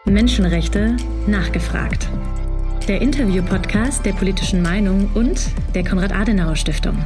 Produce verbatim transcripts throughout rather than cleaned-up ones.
Menschenrechte nachgefragt. Der Interview-Podcast der Politischen Meinung und der Konrad-Adenauer-Stiftung.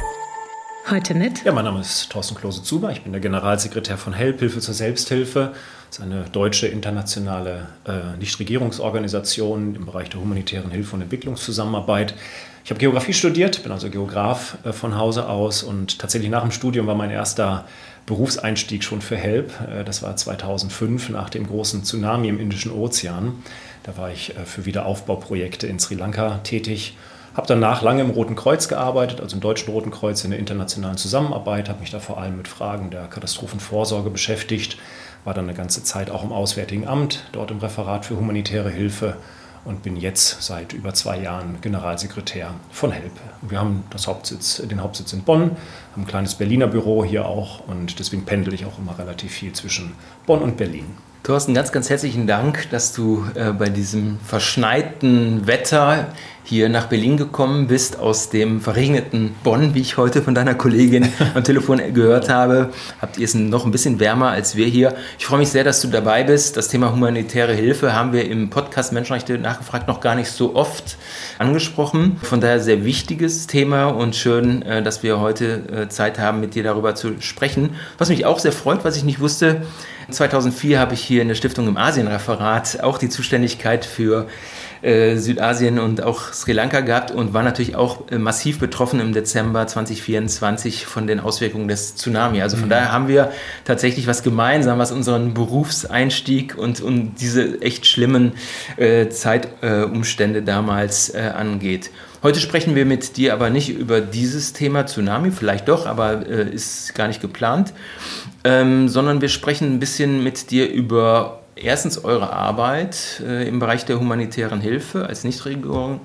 Heute mit... Ja, mein Name ist Thorsten Klose-Zuber. Ich bin der Generalsekretär von HELP, Hilfe zur Selbsthilfe. Das ist eine deutsche internationale äh, Nichtregierungsorganisation im Bereich der humanitären Hilfe und Entwicklungszusammenarbeit. Ich habe Geografie studiert, bin also Geograf äh, von Hause aus und tatsächlich nach dem Studium war mein erster Berufseinstieg schon für HELP. Äh, das war zweitausendfünf nach dem großen Tsunami im Indischen Ozean. Da war ich äh, für Wiederaufbauprojekte in Sri Lanka tätig. Habe danach lange im Roten Kreuz gearbeitet, also im Deutschen Roten Kreuz in der internationalen Zusammenarbeit, habe mich da vor allem mit Fragen der Katastrophenvorsorge beschäftigt, war dann eine ganze Zeit auch im Auswärtigen Amt, dort im Referat für humanitäre Hilfe und bin jetzt seit über zwei Jahren Generalsekretär von HELP. Wir haben das Hauptsitz, den Hauptsitz in Bonn, haben ein kleines Berliner Büro hier auch und deswegen pendel ich auch immer relativ viel zwischen Bonn und Berlin. Thorsten, ganz, ganz herzlichen Dank, dass du äh, bei diesem verschneiten Wetter hier nach Berlin gekommen bist, aus dem verregneten Bonn, wie ich heute von deiner Kollegin am Telefon gehört habe. Habt ihr es noch ein bisschen wärmer als wir hier. Ich freue mich sehr, dass du dabei bist. Das Thema humanitäre Hilfe haben wir im Podcast Menschenrechte nachgefragt noch gar nicht so oft angesprochen. Von daher sehr wichtiges Thema und schön, äh, dass wir heute äh, Zeit haben, mit dir darüber zu sprechen. Was mich auch sehr freut, was ich nicht wusste, zweitausendvier habe ich hier in der Stiftung im Asienreferat auch die Zuständigkeit für äh, Südasien und auch Sri Lanka gehabt und war natürlich auch äh, massiv betroffen im Dezember zweitausendvierundzwanzig von den Auswirkungen des Tsunami. Also von mhm. daher haben wir tatsächlich was gemeinsam, was unseren Berufseinstieg und, und diese echt schlimmen äh, Zeitumstände äh, damals äh, angeht. Heute sprechen wir mit dir aber nicht über dieses Thema Tsunami, vielleicht doch, aber äh, ist gar nicht geplant, ähm, sondern wir sprechen ein bisschen mit dir über erstens eure Arbeit äh, im Bereich der humanitären Hilfe als Nichtregierung,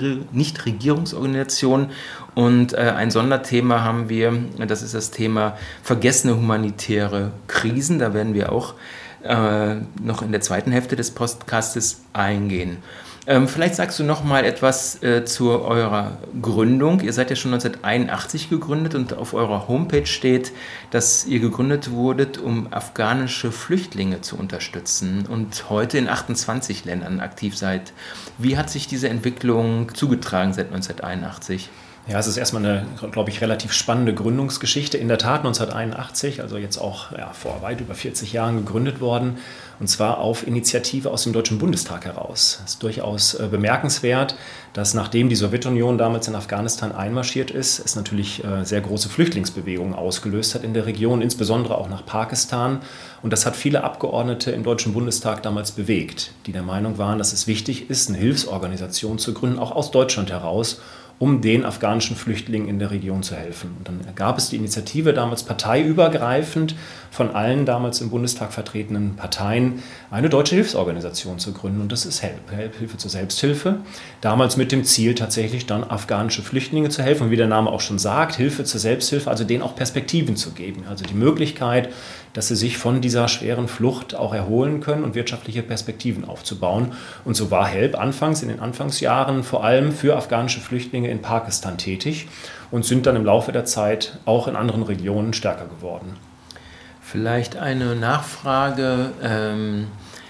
Nichtregierungsorganisation und äh, ein Sonderthema haben wir, das ist das Thema vergessene humanitäre Krisen, da werden wir auch äh, noch in der zweiten Hälfte des Podcastes eingehen. Ähm, vielleicht sagst du noch mal etwas äh, zu eurer Gründung. Ihr seid ja schon neunzehnhunderteinundachtzig gegründet und auf eurer Homepage steht, dass ihr gegründet wurdet, um afghanische Flüchtlinge zu unterstützen und heute in achtundzwanzig Ländern aktiv seid. Wie hat sich diese Entwicklung zugetragen seit neunzehnhunderteinundachtzig? Ja, es ist erstmal eine, glaube ich, relativ spannende Gründungsgeschichte. In der Tat neunzehnhunderteinundachtzig, also jetzt auch ja, vor weit über vierzig Jahren gegründet worden. Und zwar auf Initiative aus dem Deutschen Bundestag heraus. Es ist durchaus äh, bemerkenswert, dass nachdem die Sowjetunion damals in Afghanistan einmarschiert ist, es natürlich äh, sehr große Flüchtlingsbewegungen ausgelöst hat in der Region, insbesondere auch nach Pakistan. Und das hat viele Abgeordnete im Deutschen Bundestag damals bewegt, die der Meinung waren, dass es wichtig ist, eine Hilfsorganisation zu gründen, auch aus Deutschland heraus, um den afghanischen Flüchtlingen in der Region zu helfen. Und dann gab es die Initiative, damals parteiübergreifend von allen damals im Bundestag vertretenen Parteien, eine deutsche Hilfsorganisation zu gründen. Und das ist HELP, HELP, Hilfe zur Selbsthilfe. Damals mit dem Ziel, tatsächlich dann afghanische Flüchtlinge zu helfen. Und wie der Name auch schon sagt, Hilfe zur Selbsthilfe, also denen auch Perspektiven zu geben. Also die Möglichkeit, dass sie sich von dieser schweren Flucht auch erholen können und wirtschaftliche Perspektiven aufzubauen. Und so war HELP anfangs, in den Anfangsjahren, vor allem für afghanische Flüchtlinge in Pakistan tätig und sind dann im Laufe der Zeit auch in anderen Regionen stärker geworden. Vielleicht eine Nachfrage. Ähm,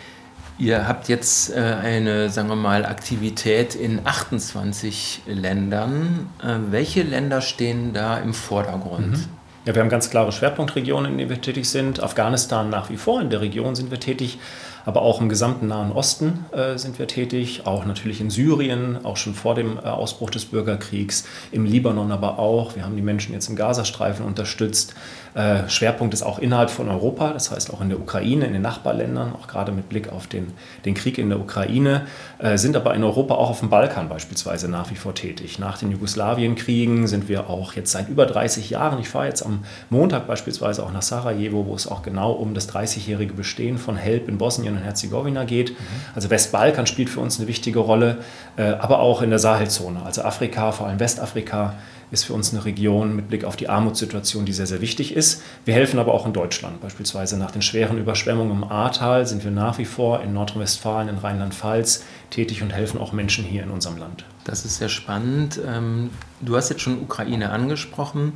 ihr habt jetzt äh, eine, sagen wir mal, Aktivität in achtundzwanzig Ländern. Äh, welche Länder stehen da im Vordergrund? Mhm. Ja, wir haben ganz klare Schwerpunktregionen, in denen wir tätig sind. Afghanistan nach wie vor, in der Region sind wir tätig, aber auch im gesamten Nahen Osten äh, sind wir tätig, auch natürlich in Syrien, auch schon vor dem äh, Ausbruch des Bürgerkriegs, im Libanon aber auch. Wir haben die Menschen jetzt im Gazastreifen unterstützt. Äh, Schwerpunkt ist auch innerhalb von Europa, das heißt auch in der Ukraine, in den Nachbarländern, auch gerade mit Blick auf den, den Krieg in der Ukraine, äh, sind aber in Europa auch auf dem Balkan beispielsweise nach wie vor tätig. Nach den Jugoslawienkriegen sind wir auch jetzt seit über dreißig Jahren, ich fahre jetzt am Montag beispielsweise auch nach Sarajevo, wo es auch genau um das dreißigjährige Bestehen von HELP in Bosnien und Herzegowina geht. Mhm. Also Westbalkan spielt für uns eine wichtige Rolle, äh, aber auch in der Sahelzone, also Afrika, vor allem Westafrika, ist für uns eine Region mit Blick auf die Armutssituation, die sehr, sehr wichtig ist. Wir helfen aber auch in Deutschland. Beispielsweise nach den schweren Überschwemmungen im Ahrtal sind wir nach wie vor in Nordrhein-Westfalen, in Rheinland-Pfalz tätig und helfen auch Menschen hier in unserem Land. Das ist sehr spannend. Du hast jetzt schon Ukraine angesprochen.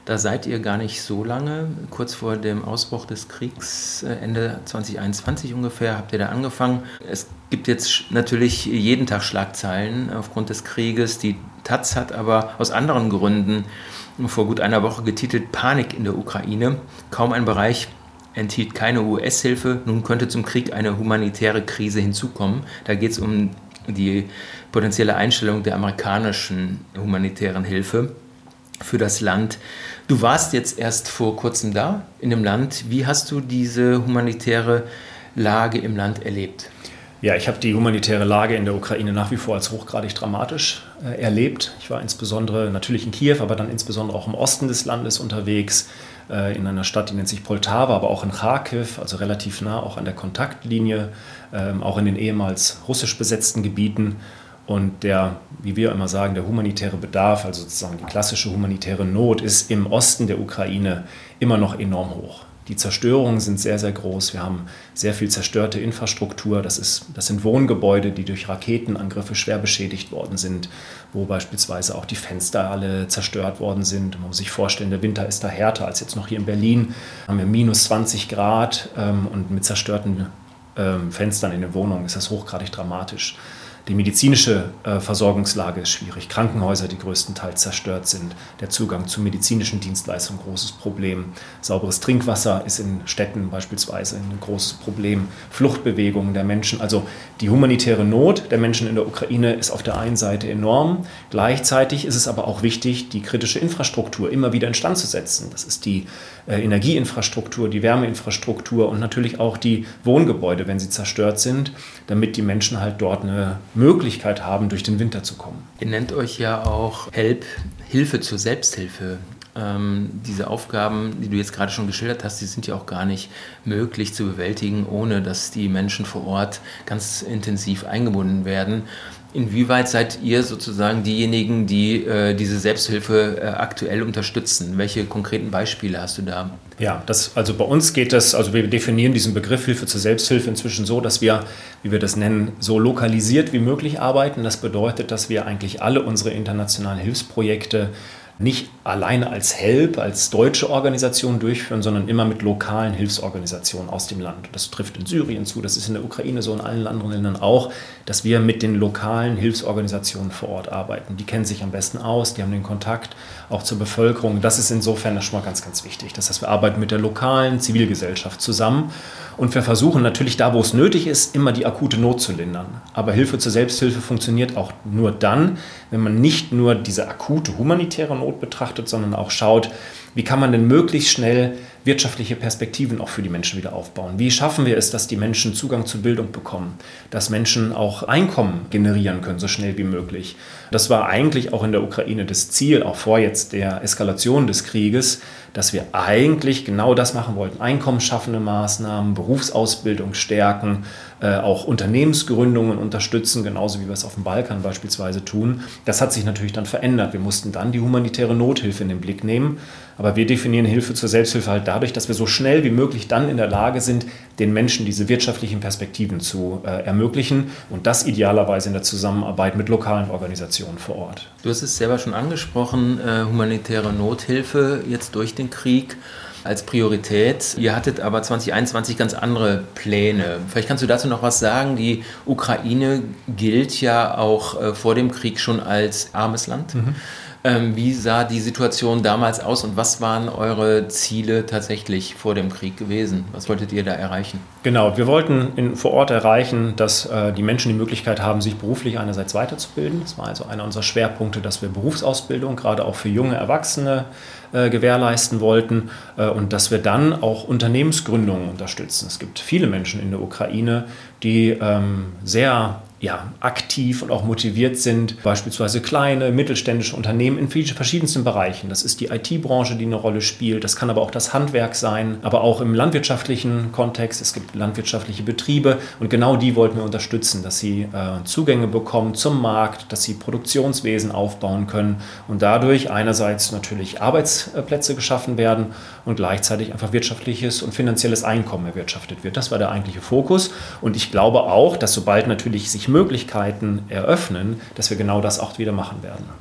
Da seid ihr gar nicht so lange, kurz vor dem Ausbruch des Kriegs, Ende zwanzig einundzwanzig ungefähr, habt ihr da angefangen. Es gibt jetzt natürlich jeden Tag Schlagzeilen aufgrund des Krieges. Die Taz hat aber aus anderen Gründen vor gut einer Woche getitelt Panik in der Ukraine. Kaum ein Bereich enthielt keine U S-Hilfe. Nun könnte zum Krieg eine humanitäre Krise hinzukommen. Da geht es um die potenzielle Einstellung der amerikanischen humanitären Hilfe für das Land. Du warst jetzt erst vor kurzem da in dem Land. Wie hast du diese humanitäre Lage im Land erlebt? Ja, ich habe die humanitäre Lage in der Ukraine nach wie vor als hochgradig dramatisch äh, erlebt. Ich war insbesondere natürlich in Kiew, aber dann insbesondere auch im Osten des Landes unterwegs, äh, in einer Stadt, die nennt sich Poltawa, aber auch in Kharkiv, also relativ nah auch an der Kontaktlinie, äh, auch in den ehemals russisch besetzten Gebieten. Und der, wie wir immer sagen, der humanitäre Bedarf, also sozusagen die klassische humanitäre Not, ist im Osten der Ukraine immer noch enorm hoch. Die Zerstörungen sind sehr, sehr groß. Wir haben sehr viel zerstörte Infrastruktur. Das ist, das sind Wohngebäude, die durch Raketenangriffe schwer beschädigt worden sind, wo beispielsweise auch die Fenster alle zerstört worden sind. Man muss sich vorstellen, der Winter ist da härter als jetzt noch hier in Berlin. Da haben wir minus zwanzig Grad ähm, und mit zerstörten ähm, Fenstern in den Wohnungen ist das hochgradig dramatisch. Die medizinische äh, Versorgungslage ist schwierig. Krankenhäuser, die größtenteils zerstört sind. Der Zugang zu medizinischen Dienstleistungen, großes Problem. Sauberes Trinkwasser ist in Städten beispielsweise ein großes Problem. Fluchtbewegungen der Menschen. Also die humanitäre Not der Menschen in der Ukraine ist auf der einen Seite enorm. Gleichzeitig ist es aber auch wichtig, die kritische Infrastruktur immer wieder instand zu setzen. Das ist die äh, Energieinfrastruktur, die Wärmeinfrastruktur und natürlich auch die Wohngebäude, wenn sie zerstört sind, damit die Menschen halt dort eine Möglichkeit haben, durch den Winter zu kommen. Ihr nennt euch ja auch Help, Hilfe zur Selbsthilfe. Ähm, diese Aufgaben, die du jetzt gerade schon geschildert hast, die sind ja auch gar nicht möglich zu bewältigen, ohne dass die Menschen vor Ort ganz intensiv eingebunden werden. Inwieweit seid ihr sozusagen diejenigen, die äh, diese Selbsthilfe äh, aktuell unterstützen? Welche konkreten Beispiele hast du da? Ja, das, also bei uns geht das, also wir definieren diesen Begriff Hilfe zur Selbsthilfe inzwischen so, dass wir, wie wir das nennen, so lokalisiert wie möglich arbeiten. Das bedeutet, dass wir eigentlich alle unsere internationalen Hilfsprojekte nicht alleine als Help, als deutsche Organisation durchführen, sondern immer mit lokalen Hilfsorganisationen aus dem Land. Das trifft in Syrien zu, das ist in der Ukraine so, in allen anderen Ländern auch, dass wir mit den lokalen Hilfsorganisationen vor Ort arbeiten. Die kennen sich am besten aus, die haben den Kontakt auch zur Bevölkerung. Das ist insofern schon mal ganz, ganz wichtig. Das heißt, wir arbeiten mit der lokalen Zivilgesellschaft zusammen und wir versuchen natürlich da, wo es nötig ist, immer die akute Not zu lindern. Aber Hilfe zur Selbsthilfe funktioniert auch nur dann, wenn man nicht nur diese akute humanitäre Not betrachtet, sondern auch schaut, wie kann man denn möglichst schnell wirtschaftliche Perspektiven auch für die Menschen wieder aufbauen? Wie schaffen wir es, dass die Menschen Zugang zu Bildung bekommen, dass Menschen auch Einkommen generieren können, so schnell wie möglich? Das war eigentlich auch in der Ukraine das Ziel, auch vor jetzt der Eskalation des Krieges, dass wir eigentlich genau das machen wollten. Einkommensschaffende Maßnahmen, Berufsausbildung stärken, äh, auch Unternehmensgründungen unterstützen, genauso wie wir es auf dem Balkan beispielsweise tun. Das hat sich natürlich dann verändert. Wir mussten dann die humanitäre Nothilfe in den Blick nehmen. Aber wir definieren Hilfe zur Selbsthilfe halt dadurch, dass wir so schnell wie möglich dann in der Lage sind, den Menschen diese wirtschaftlichen Perspektiven zu äh, ermöglichen und das idealerweise in der Zusammenarbeit mit lokalen Organisationen vor Ort. Du hast es selber schon angesprochen, äh, humanitäre Nothilfe jetzt durch den Krieg als Priorität. Ihr hattet aber zwanzig einundzwanzig ganz andere Pläne. Vielleicht kannst du dazu noch was sagen. Die Ukraine gilt ja auch äh, vor dem Krieg schon als armes Land. Mhm. Ähm, wie sah die Situation damals aus und was waren eure Ziele tatsächlich vor dem Krieg gewesen? Was wolltet ihr da erreichen? Genau, wir wollten in, vor Ort erreichen, dass äh, die Menschen die Möglichkeit haben, sich beruflich einerseits weiterzubilden. Das war also einer unserer Schwerpunkte, dass wir Berufsausbildung gerade auch für junge Erwachsene äh, gewährleisten wollten äh, und dass wir dann auch Unternehmensgründungen unterstützen. Es gibt viele Menschen in der Ukraine, die ähm, sehr ja, aktiv und auch motiviert sind, beispielsweise kleine, mittelständische Unternehmen in verschiedensten Bereichen. Das ist die I T-Branche, die eine Rolle spielt, das kann aber auch das Handwerk sein, aber auch im landwirtschaftlichen Kontext. Es gibt landwirtschaftliche Betriebe und genau die wollten wir unterstützen, dass sie äh, Zugänge bekommen zum Markt, dass sie Produktionswesen aufbauen können und dadurch einerseits natürlich Arbeitsplätze geschaffen werden und gleichzeitig einfach wirtschaftliches und finanzielles Einkommen erwirtschaftet wird. Das war der eigentliche Fokus und ich glaube auch, dass sobald natürlich sich Möglichkeiten eröffnen, dass wir genau das auch wieder machen werden.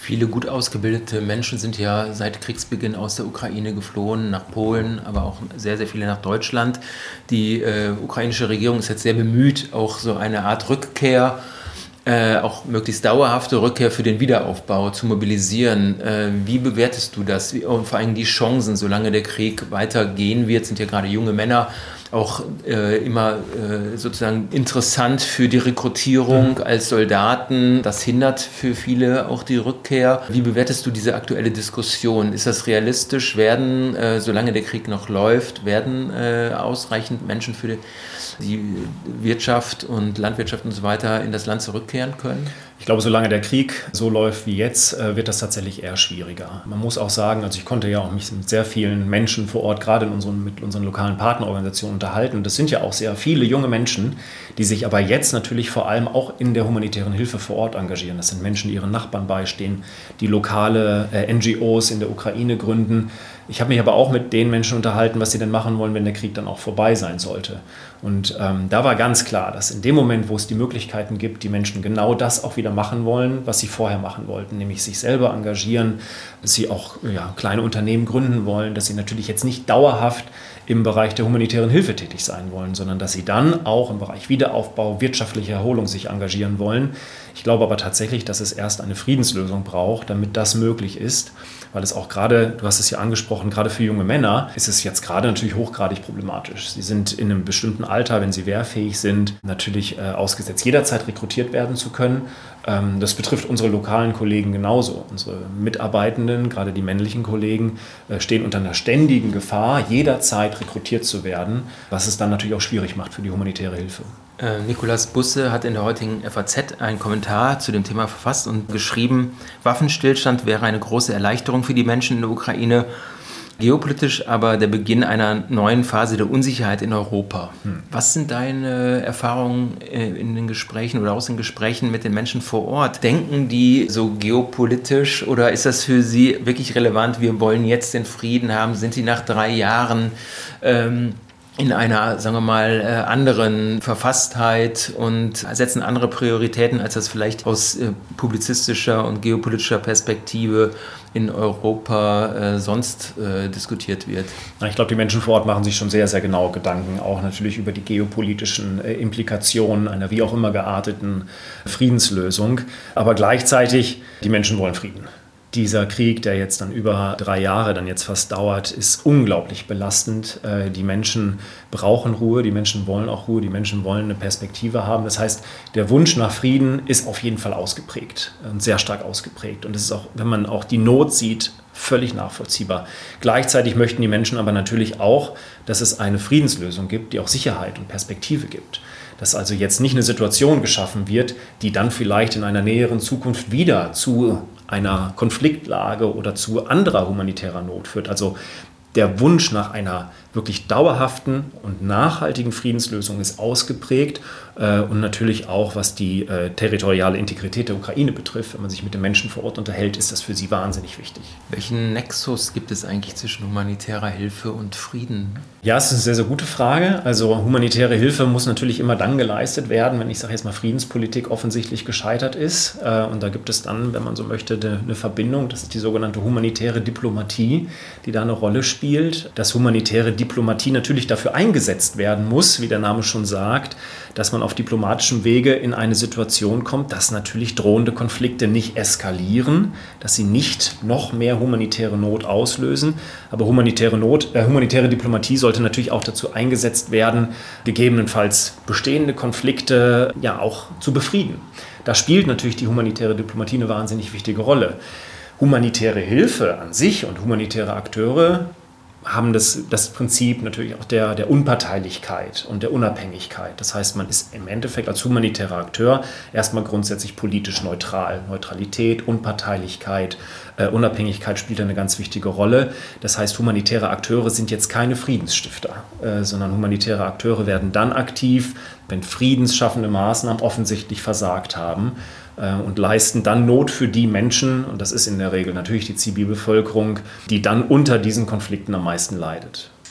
Viele gut ausgebildete Menschen sind ja seit Kriegsbeginn aus der Ukraine geflohen, nach Polen, aber auch sehr, sehr viele nach Deutschland. Die äh, ukrainische Regierung ist jetzt sehr bemüht, auch so eine Art Rückkehr, äh, auch möglichst dauerhafte Rückkehr für den Wiederaufbau zu mobilisieren. Äh, wie bewertest du das? Wie, und vor allem die Chancen, solange der Krieg weitergehen wird, sind ja gerade junge Männer auch äh, immer äh, sozusagen interessant für die Rekrutierung mhm. als Soldaten. Das hindert für viele auch die Rückkehr. Wie bewertest du diese aktuelle Diskussion? Ist das realistisch? Werden, äh, solange der Krieg noch läuft, werden äh, ausreichend Menschen für die, die Wirtschaft und Landwirtschaft und so weiter in das Land zurückkehren können? Ich glaube, solange der Krieg so läuft wie jetzt, wird das tatsächlich eher schwieriger. Man muss auch sagen, also ich konnte ja auch mich mit sehr vielen Menschen vor Ort, gerade in unseren, mit unseren lokalen Partnerorganisationen unterhalten. Und das sind ja auch sehr viele junge Menschen, die sich aber jetzt natürlich vor allem auch in der humanitären Hilfe vor Ort engagieren. Das sind Menschen, die ihren Nachbarn beistehen, die lokale äh, N G Os in der Ukraine gründen. Ich habe mich aber auch mit den Menschen unterhalten, was sie denn machen wollen, wenn der Krieg dann auch vorbei sein sollte. Und ähm, da war ganz klar, dass in dem Moment, wo es die Möglichkeiten gibt, die Menschen genau das auch wieder machen wollen, was sie vorher machen wollten, nämlich sich selber engagieren, dass sie auch ja, kleine Unternehmen gründen wollen, dass sie natürlich jetzt nicht dauerhaft im Bereich der humanitären Hilfe tätig sein wollen, sondern dass sie dann auch im Bereich Wiederaufbau, wirtschaftliche Erholung sich engagieren wollen. Ich glaube aber tatsächlich, dass es erst eine Friedenslösung braucht, damit das möglich ist, weil es auch gerade, du hast es ja angesprochen, gerade für junge Männer ist es jetzt gerade natürlich hochgradig problematisch. Sie sind in einem bestimmten Alter, wenn sie wehrfähig sind, natürlich äh, ausgesetzt, jederzeit rekrutiert werden zu können. Ähm, das betrifft unsere lokalen Kollegen genauso. Unsere Mitarbeitenden, gerade die männlichen Kollegen, äh, stehen unter einer ständigen Gefahr, jederzeit rekrutiert zu werden, was es dann natürlich auch schwierig macht für die humanitäre Hilfe. Äh, Nikolaus Busse hat in der heutigen F A Z einen Kommentar zu dem Thema verfasst und geschrieben, Waffenstillstand wäre eine große Erleichterung für die Menschen in der Ukraine, geopolitisch aber der Beginn einer neuen Phase der Unsicherheit in Europa. Hm. Was sind deine Erfahrungen in den Gesprächen oder aus den Gesprächen mit den Menschen vor Ort? Denken die so geopolitisch oder ist das für sie wirklich relevant? Wir wollen jetzt den Frieden haben. Sind sie nach drei Jahren ähm, in einer, sagen wir mal, anderen Verfasstheit und setzen andere Prioritäten, als das vielleicht aus publizistischer und geopolitischer Perspektive in Europa äh, sonst äh, diskutiert wird? Ich glaube, die Menschen vor Ort machen sich schon sehr, sehr genau Gedanken, auch natürlich über die geopolitischen äh, Implikationen einer wie auch immer gearteten Friedenslösung. Aber gleichzeitig, die Menschen wollen Frieden. Dieser Krieg, der jetzt dann über drei Jahre dann jetzt fast dauert, ist unglaublich belastend. Die Menschen brauchen Ruhe, die Menschen wollen auch Ruhe, die Menschen wollen eine Perspektive haben. Das heißt, der Wunsch nach Frieden ist auf jeden Fall ausgeprägt und sehr stark ausgeprägt. Und das ist auch, wenn man auch die Not sieht, völlig nachvollziehbar. Gleichzeitig möchten die Menschen aber natürlich auch, dass es eine Friedenslösung gibt, die auch Sicherheit und Perspektive gibt. Dass also jetzt nicht eine Situation geschaffen wird, die dann vielleicht in einer näheren Zukunft wieder zu einer Konfliktlage oder zu anderer humanitärer Not führt. Also der Wunsch nach einer wirklich dauerhaften und nachhaltigen Friedenslösung ist ausgeprägt äh, und natürlich auch, was die äh, territoriale Integrität der Ukraine betrifft, wenn man sich mit den Menschen vor Ort unterhält, ist das für sie wahnsinnig wichtig. Welchen Nexus gibt es eigentlich zwischen humanitärer Hilfe und Frieden? Ja, es ist eine sehr, sehr gute Frage. Also humanitäre Hilfe muss natürlich immer dann geleistet werden, wenn ich sage jetzt mal Friedenspolitik offensichtlich gescheitert ist. Äh, und da gibt es dann, wenn man so möchte, eine, eine Verbindung. Das ist die sogenannte humanitäre Diplomatie, die da eine Rolle spielt. Das humanitäre Diplomatie natürlich dafür eingesetzt werden muss, wie der Name schon sagt, dass man auf diplomatischem Wege in eine Situation kommt, dass natürlich drohende Konflikte nicht eskalieren, dass sie nicht noch mehr humanitäre Not auslösen. Aber humanitäre Not, äh, humanitäre Diplomatie sollte natürlich auch dazu eingesetzt werden, gegebenenfalls bestehende Konflikte ja auch zu befrieden. Da spielt natürlich die humanitäre Diplomatie eine wahnsinnig wichtige Rolle. Humanitäre Hilfe an sich und humanitäre Akteure haben das, das Prinzip natürlich auch der, der Unparteilichkeit und der Unabhängigkeit. Das heißt, man ist im Endeffekt als humanitärer Akteur erstmal grundsätzlich politisch neutral. Neutralität, Unparteilichkeit, äh, Unabhängigkeit spielt eine ganz wichtige Rolle. Das heißt, humanitäre Akteure sind jetzt keine Friedensstifter, äh, sondern humanitäre Akteure werden dann aktiv, wenn friedensschaffende Maßnahmen offensichtlich versagt haben, und leisten dann Not für die Menschen, und das ist in der Regel natürlich die Zivilbevölkerung, die dann unter diesen Konflikten am meisten leidet.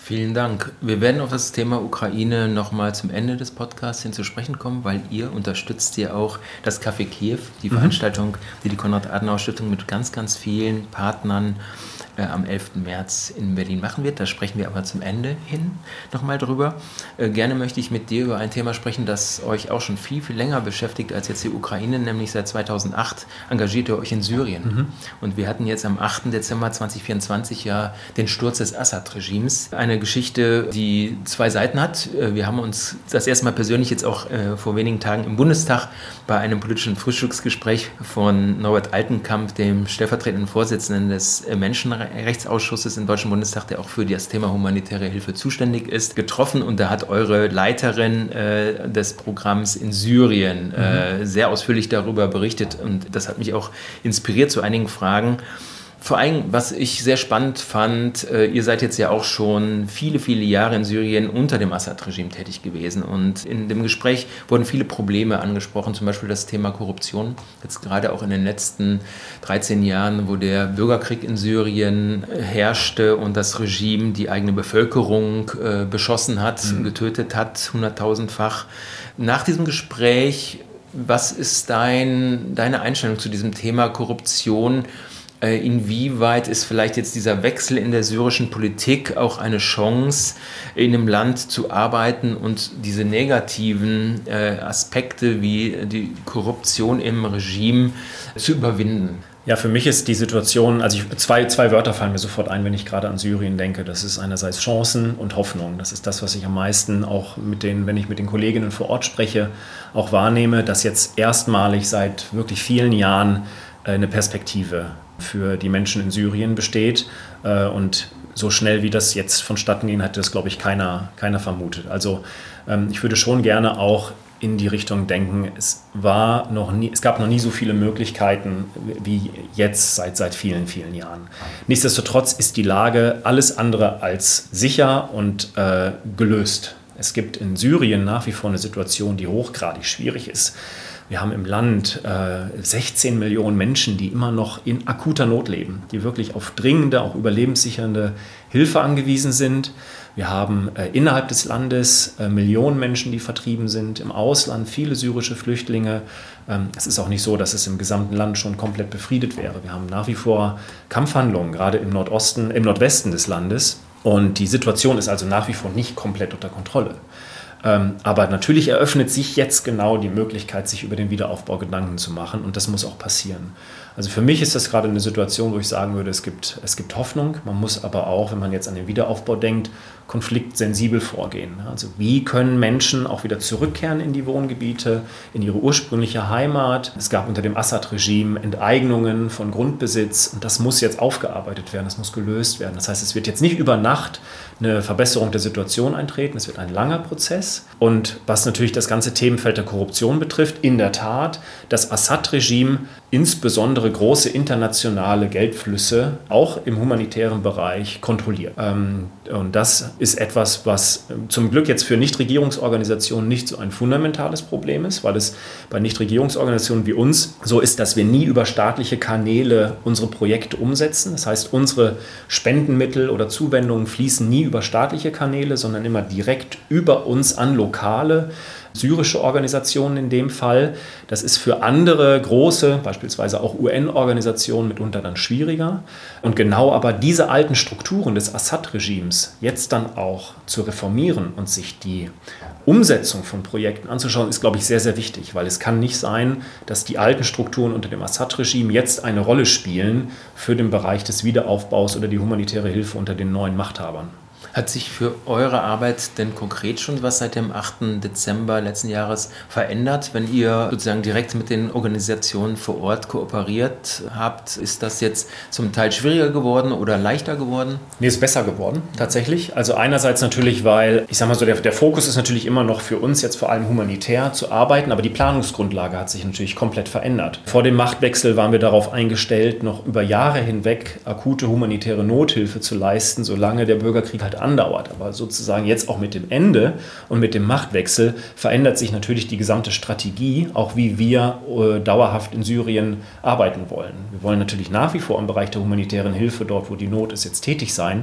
Vielen Dank. Wir werden auf das Thema Ukraine nochmal zum Ende des Podcasts hin zu sprechen kommen, weil ihr unterstützt ja auch das Café Kiew, die mhm. Veranstaltung, die die Konrad-Adenauer-Stiftung mit ganz, ganz vielen Partnern äh, am elften März in Berlin machen wird. Da sprechen wir aber zum Ende hin nochmal drüber. Äh, gerne möchte ich mit dir über ein Thema sprechen, das euch auch schon viel, viel länger beschäftigt als jetzt die Ukraine, nämlich seit zweitausendacht engagiert ihr euch in Syrien. Mhm. Und wir hatten jetzt am achten Dezember zweitausendvierundzwanzig ja den Sturz des Assad-Regimes. Eine Geschichte, die zwei Seiten hat. Wir haben uns das erste Mal persönlich jetzt auch äh, vor wenigen Tagen im Bundestag bei einem politischen Frühstücksgespräch von Norbert Altenkamp, dem stellvertretenden Vorsitzenden des äh, Menschenrechtsausschusses im Deutschen Bundestag, der auch für das Thema humanitäre Hilfe zuständig ist, getroffen. Und da hat eure Leiterin äh, des Programms in Syrien äh, mhm. sehr ausführlich darüber berichtet. Und das hat mich auch inspiriert zu einigen Fragen. Vor allem, was ich sehr spannend fand, äh, ihr seid jetzt ja auch schon viele, viele Jahre in Syrien unter dem Assad-Regime tätig gewesen. Und in dem Gespräch wurden viele Probleme angesprochen, zum Beispiel das Thema Korruption. Jetzt gerade auch in den letzten dreizehn Jahren, wo der Bürgerkrieg in Syrien herrschte und das Regime die eigene Bevölkerung äh, beschossen hat, mhm. getötet hat, hunderttausendfach. Nach diesem Gespräch, was ist dein, deine Einstellung zu diesem Thema Korruption? Inwieweit ist vielleicht jetzt dieser Wechsel in der syrischen Politik auch eine Chance, in einem Land zu arbeiten und diese negativen äh, Aspekte wie die Korruption im Regime zu überwinden? Ja, für mich ist die Situation, also ich, zwei, zwei Wörter fallen mir sofort ein, wenn ich gerade an Syrien denke. Das ist einerseits Chancen und Hoffnung. Das ist das, was ich am meisten auch mit den, wenn ich mit den Kolleginnen vor Ort spreche, auch wahrnehme, dass jetzt erstmalig seit wirklich vielen Jahren äh, eine Perspektive für die Menschen in Syrien besteht. Und so schnell wie das jetzt vonstatten ging, hat das, glaube ich, keiner, keiner vermutet. Also ich würde schon gerne auch in die Richtung denken, es war noch nie, es gab noch nie so viele Möglichkeiten wie jetzt seit, seit vielen, vielen Jahren. Nichtsdestotrotz ist die Lage alles andere als sicher und äh, gelöst. Es gibt in Syrien nach wie vor eine Situation, die hochgradig schwierig ist. Wir haben im Land äh, sechzehn Millionen Menschen, die immer noch in akuter Not leben, die wirklich auf dringende, auch überlebenssichernde Hilfe angewiesen sind. Wir haben äh, innerhalb des Landes äh, Millionen Menschen, die vertrieben sind, im Ausland viele syrische Flüchtlinge. Ähm, es ist auch nicht so, dass es im gesamten Land schon komplett befriedet wäre. Wir haben nach wie vor Kampfhandlungen, gerade im Nordosten, im Nordwesten des Landes. Und die Situation ist also nach wie vor nicht komplett unter Kontrolle. Ähm, aber natürlich eröffnet sich jetzt genau die Möglichkeit, sich über den Wiederaufbau Gedanken zu machen, und das muss auch passieren. Also für mich ist das gerade eine Situation, wo ich sagen würde, es gibt, es gibt Hoffnung. Man muss aber auch, wenn man jetzt an den Wiederaufbau denkt, konfliktsensibel vorgehen. Also wie können Menschen auch wieder zurückkehren in die Wohngebiete, in ihre ursprüngliche Heimat? Es gab unter dem Assad-Regime Enteignungen von Grundbesitz, und das muss jetzt aufgearbeitet werden, das muss gelöst werden. Das heißt, es wird jetzt nicht über Nacht eine Verbesserung der Situation eintreten, es wird ein langer Prozess. Und was natürlich das ganze Themenfeld der Korruption betrifft, in der Tat, das Assad-Regime insbesondere große internationale Geldflüsse auch im humanitären Bereich kontrolliert. Und das ist etwas, was zum Glück jetzt für Nichtregierungsorganisationen nicht so ein fundamentales Problem ist, weil es bei Nichtregierungsorganisationen wie uns so ist, dass wir nie über staatliche Kanäle unsere Projekte umsetzen. Das heißt, unsere Spendenmittel oder Zuwendungen fließen nie über staatliche Kanäle, sondern immer direkt über uns an lokale syrische Organisationen in dem Fall. Das ist für andere große, beispielsweise auch U N-Organisationen, mitunter dann schwieriger. Und genau aber diese alten Strukturen des Assad-Regimes jetzt dann auch zu reformieren und sich die Umsetzung von Projekten anzuschauen, ist, glaube ich, sehr, sehr wichtig, weil es kann nicht sein, dass die alten Strukturen unter dem Assad-Regime jetzt eine Rolle spielen für den Bereich des Wiederaufbaus oder die humanitäre Hilfe unter den neuen Machthabern. Hat sich für eure Arbeit denn konkret schon was seit dem achten Dezember letzten Jahres verändert, wenn ihr sozusagen direkt mit den Organisationen vor Ort kooperiert habt? Ist das jetzt zum Teil schwieriger geworden oder leichter geworden? Nee, ist besser geworden, tatsächlich. Also einerseits natürlich, weil, ich sag mal so, der, der Fokus ist natürlich immer noch für uns jetzt vor allem humanitär zu arbeiten, aber die Planungsgrundlage hat sich natürlich komplett verändert. Vor dem Machtwechsel waren wir darauf eingestellt, noch über Jahre hinweg akute humanitäre Nothilfe zu leisten, solange der Bürgerkrieg halt andauert. Aber sozusagen jetzt auch mit dem Ende und mit dem Machtwechsel verändert sich natürlich die gesamte Strategie, auch wie wir äh, dauerhaft in Syrien arbeiten wollen. Wir wollen natürlich nach wie vor im Bereich der humanitären Hilfe, dort wo die Not ist, jetzt tätig sein,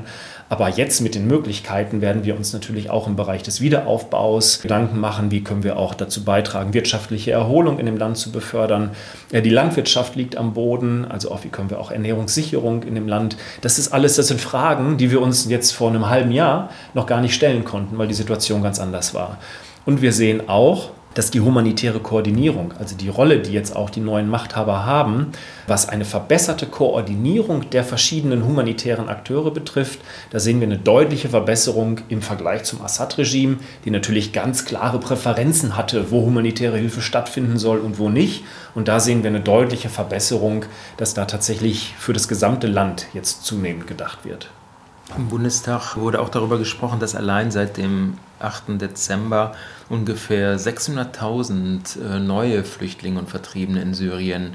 Aber jetzt mit den Möglichkeiten werden wir uns natürlich auch im Bereich des Wiederaufbaus Gedanken machen, wie können wir auch dazu beitragen, wirtschaftliche Erholung in dem Land zu befördern. Die Landwirtschaft liegt am Boden, also auch wie können wir auch Ernährungssicherung in dem Land. Das ist alles, das sind Fragen, die wir uns jetzt vor einem halben Jahr noch gar nicht stellen konnten, weil die Situation ganz anders war. Und wir sehen auch, dass die humanitäre Koordinierung, also die Rolle, die jetzt auch die neuen Machthaber haben, was eine verbesserte Koordinierung der verschiedenen humanitären Akteure betrifft, da sehen wir eine deutliche Verbesserung im Vergleich zum Assad-Regime, die natürlich ganz klare Präferenzen hatte, wo humanitäre Hilfe stattfinden soll und wo nicht. Und da sehen wir eine deutliche Verbesserung, dass da tatsächlich für das gesamte Land jetzt zunehmend gedacht wird. Im Bundestag wurde auch darüber gesprochen, dass allein seit dem achten Dezember ungefähr sechshunderttausend neue Flüchtlinge und Vertriebene in Syrien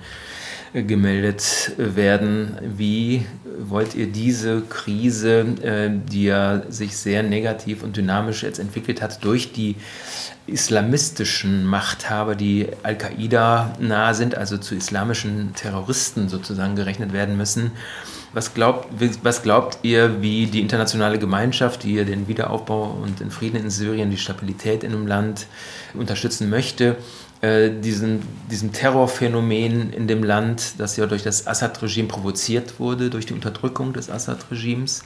gemeldet werden. Wie wollt ihr diese Krise, die ja sich sehr negativ und dynamisch jetzt entwickelt hat, durch die islamistischen Machthaber, die Al-Qaida nahe sind, also zu islamischen Terroristen sozusagen gerechnet werden müssen, Was glaubt, was glaubt ihr, wie die internationale Gemeinschaft, die den Wiederaufbau und den Frieden in Syrien, die Stabilität in dem Land unterstützen möchte, äh, diesen, diesem Terrorphänomen in dem Land, das ja durch das Assad-Regime provoziert wurde, durch die Unterdrückung des Assad-Regimes,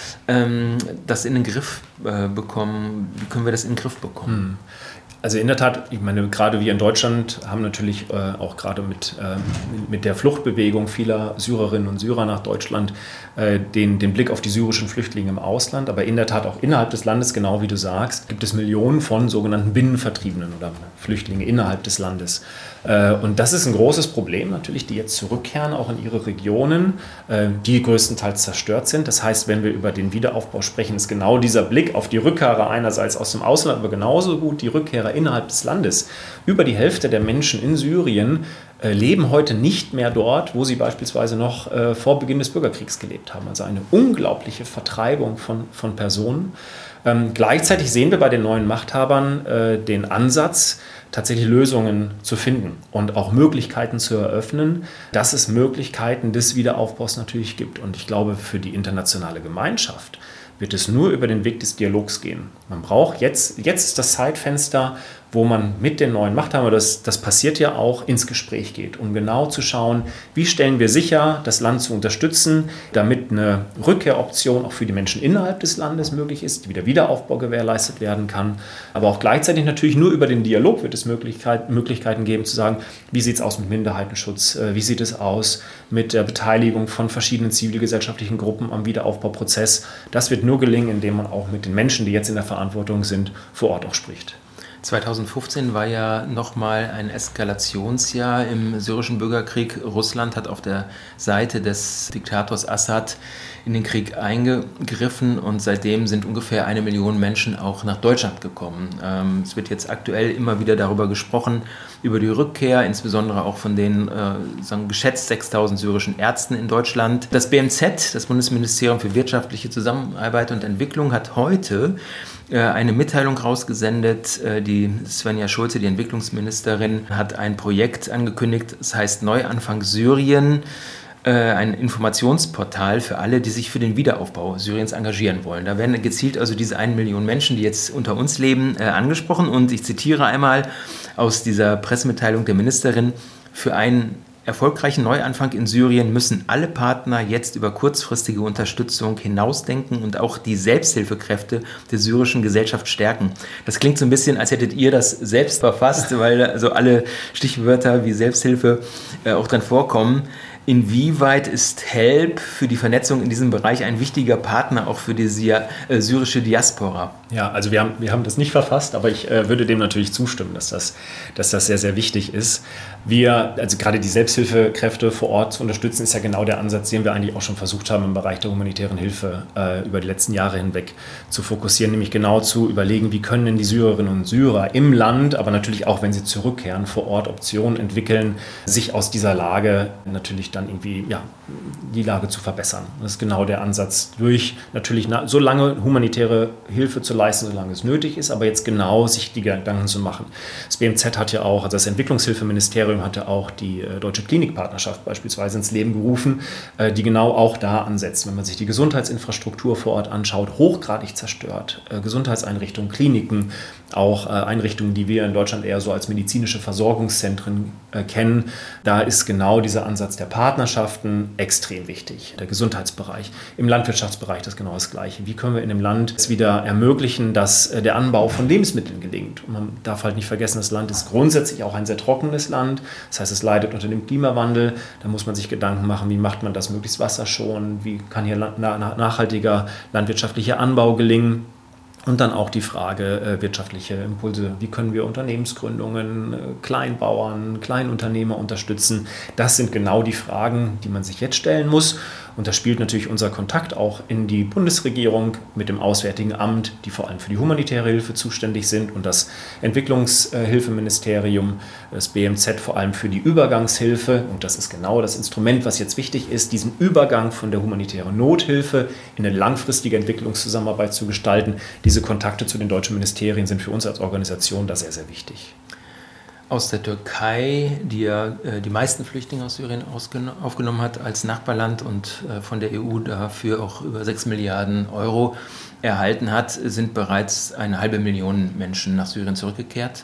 ähm, das in den Griff äh, bekommen? Wie können wir das in den Griff bekommen? Hm. Also in der Tat, ich meine, gerade wir in Deutschland haben natürlich äh, auch gerade mit, äh, mit der Fluchtbewegung vieler Syrerinnen und Syrer nach Deutschland äh, den, den Blick auf die syrischen Flüchtlinge im Ausland. Aber in der Tat auch innerhalb des Landes, genau wie du sagst, gibt es Millionen von sogenannten Binnenvertriebenen oder Flüchtlingen innerhalb des Landes. Äh, und das ist ein großes Problem natürlich, die jetzt zurückkehren, auch in ihre Regionen, äh, die größtenteils zerstört sind. Das heißt, wenn wir über den Wiederaufbau sprechen, ist genau dieser Blick auf die Rückkehrer einerseits aus dem Ausland, aber genauso gut die Rückkehrer innerhalb des Landes. Über die Hälfte der Menschen in Syrien äh, leben heute nicht mehr dort, wo sie beispielsweise noch äh, vor Beginn des Bürgerkriegs gelebt haben. Also eine unglaubliche Vertreibung von, von Personen. Ähm, gleichzeitig sehen wir bei den neuen Machthabern äh, den Ansatz, tatsächlich Lösungen zu finden und auch Möglichkeiten zu eröffnen, dass es Möglichkeiten des Wiederaufbaus natürlich gibt. Und ich glaube, für die internationale Gemeinschaft wird es nur über den Weg des Dialogs gehen. Man braucht jetzt, jetzt ist das Zeitfenster, wo man mit den neuen Machthabern, das, das passiert ja auch, ins Gespräch geht, um genau zu schauen, wie stellen wir sicher, das Land zu unterstützen, damit eine Rückkehroption auch für die Menschen innerhalb des Landes möglich ist, wie der Wiederaufbau gewährleistet werden kann. Aber auch gleichzeitig natürlich nur über den Dialog wird es Möglichkeit, Möglichkeiten geben zu sagen, wie sieht es aus mit Minderheitenschutz, wie sieht es aus mit der Beteiligung von verschiedenen zivilgesellschaftlichen Gruppen am Wiederaufbauprozess. Das wird nur gelingen, indem man auch mit den Menschen, die jetzt in der Verantwortung sind, vor Ort auch spricht. zweitausendfünfzehn war ja nochmal ein Eskalationsjahr im syrischen Bürgerkrieg. Russland hat auf der Seite des Diktators Assad in den Krieg eingegriffen und seitdem sind ungefähr eine Million Menschen auch nach Deutschland gekommen. Ähm, es wird jetzt aktuell immer wieder darüber gesprochen, über die Rückkehr, insbesondere auch von den äh, sagen geschätzt sechstausend syrischen Ärzten in Deutschland. Das B M Z, das Bundesministerium für wirtschaftliche Zusammenarbeit und Entwicklung, hat heute äh, eine Mitteilung rausgesendet. Äh, die Svenja Schulze, die Entwicklungsministerin, hat ein Projekt angekündigt, es heißt Neuanfang Syrien. Ein Informationsportal für alle, die sich für den Wiederaufbau Syriens engagieren wollen. Da werden gezielt also diese eine Million Menschen, die jetzt unter uns leben, äh, angesprochen. Und ich zitiere einmal aus dieser Pressemitteilung der Ministerin: Für einen erfolgreichen Neuanfang in Syrien müssen alle Partner jetzt über kurzfristige Unterstützung hinausdenken und auch die Selbsthilfekräfte der syrischen Gesellschaft stärken. Das klingt so ein bisschen, als hättet ihr das selbst verfasst, weil also alle Stichwörter wie Selbsthilfe äh, auch drin vorkommen. Inwieweit ist HELP für die Vernetzung in diesem Bereich ein wichtiger Partner auch für die syrische Diaspora? Ja, also wir haben, wir haben das nicht verfasst, aber ich äh, würde dem natürlich zustimmen, dass das, dass das sehr, sehr wichtig ist. Wir, also gerade die Selbsthilfekräfte vor Ort zu unterstützen, ist ja genau der Ansatz, den wir eigentlich auch schon versucht haben, im Bereich der humanitären Hilfe äh, über die letzten Jahre hinweg zu fokussieren, nämlich genau zu überlegen, wie können denn die Syrerinnen und Syrer im Land, aber natürlich auch, wenn sie zurückkehren, vor Ort Optionen entwickeln, sich aus dieser Lage natürlich dann irgendwie ja, die Lage zu verbessern. Das ist genau der Ansatz, durch natürlich na, so lange humanitäre Hilfe zu leisten, solange es nötig ist, aber jetzt genau sich die Gedanken zu machen. Das B M Z hat ja auch, also das Entwicklungshilfeministerium hat ja auch die äh, Deutsche Klinikpartnerschaft beispielsweise ins Leben gerufen, äh, die genau auch da ansetzt. Wenn man sich die Gesundheitsinfrastruktur vor Ort anschaut, hochgradig zerstört, äh, Gesundheitseinrichtungen, Kliniken, auch äh, Einrichtungen, die wir in Deutschland eher so als medizinische Versorgungszentren äh, kennen. Da ist genau dieser Ansatz der Partnerschaften extrem wichtig. Der Gesundheitsbereich, im Landwirtschaftsbereich das genau das Gleiche. Wie können wir in dem Land es wieder ermöglichen, dass äh, der Anbau von Lebensmitteln gelingt? Und man darf halt nicht vergessen, das Land ist grundsätzlich auch ein sehr trockenes Land. Das heißt, es leidet unter dem Klimawandel. Da muss man sich Gedanken machen, wie macht man das möglichst wasserschonend? Wie kann hier na- nachhaltiger landwirtschaftlicher Anbau gelingen? Und dann auch die Frage äh, wirtschaftliche Impulse. Wie können wir Unternehmensgründungen, äh, Kleinbauern, Kleinunternehmer unterstützen? Das sind genau die Fragen, die man sich jetzt stellen muss. Und da spielt natürlich unser Kontakt auch in die Bundesregierung mit dem Auswärtigen Amt, die vor allem für die humanitäre Hilfe zuständig sind, und das Entwicklungshilfeministerium, das B M Z vor allem für die Übergangshilfe. Und das ist genau das Instrument, was jetzt wichtig ist, diesen Übergang von der humanitären Nothilfe in eine langfristige Entwicklungszusammenarbeit zu gestalten. Diese Kontakte zu den deutschen Ministerien sind für uns als Organisation da sehr, sehr wichtig. Aus der Türkei, die ja äh, die meisten Flüchtlinge aus Syrien aufgenommen hat als Nachbarland und äh, von der E U dafür auch über sechs Milliarden Euro erhalten hat, sind bereits eine halbe Million Menschen nach Syrien zurückgekehrt.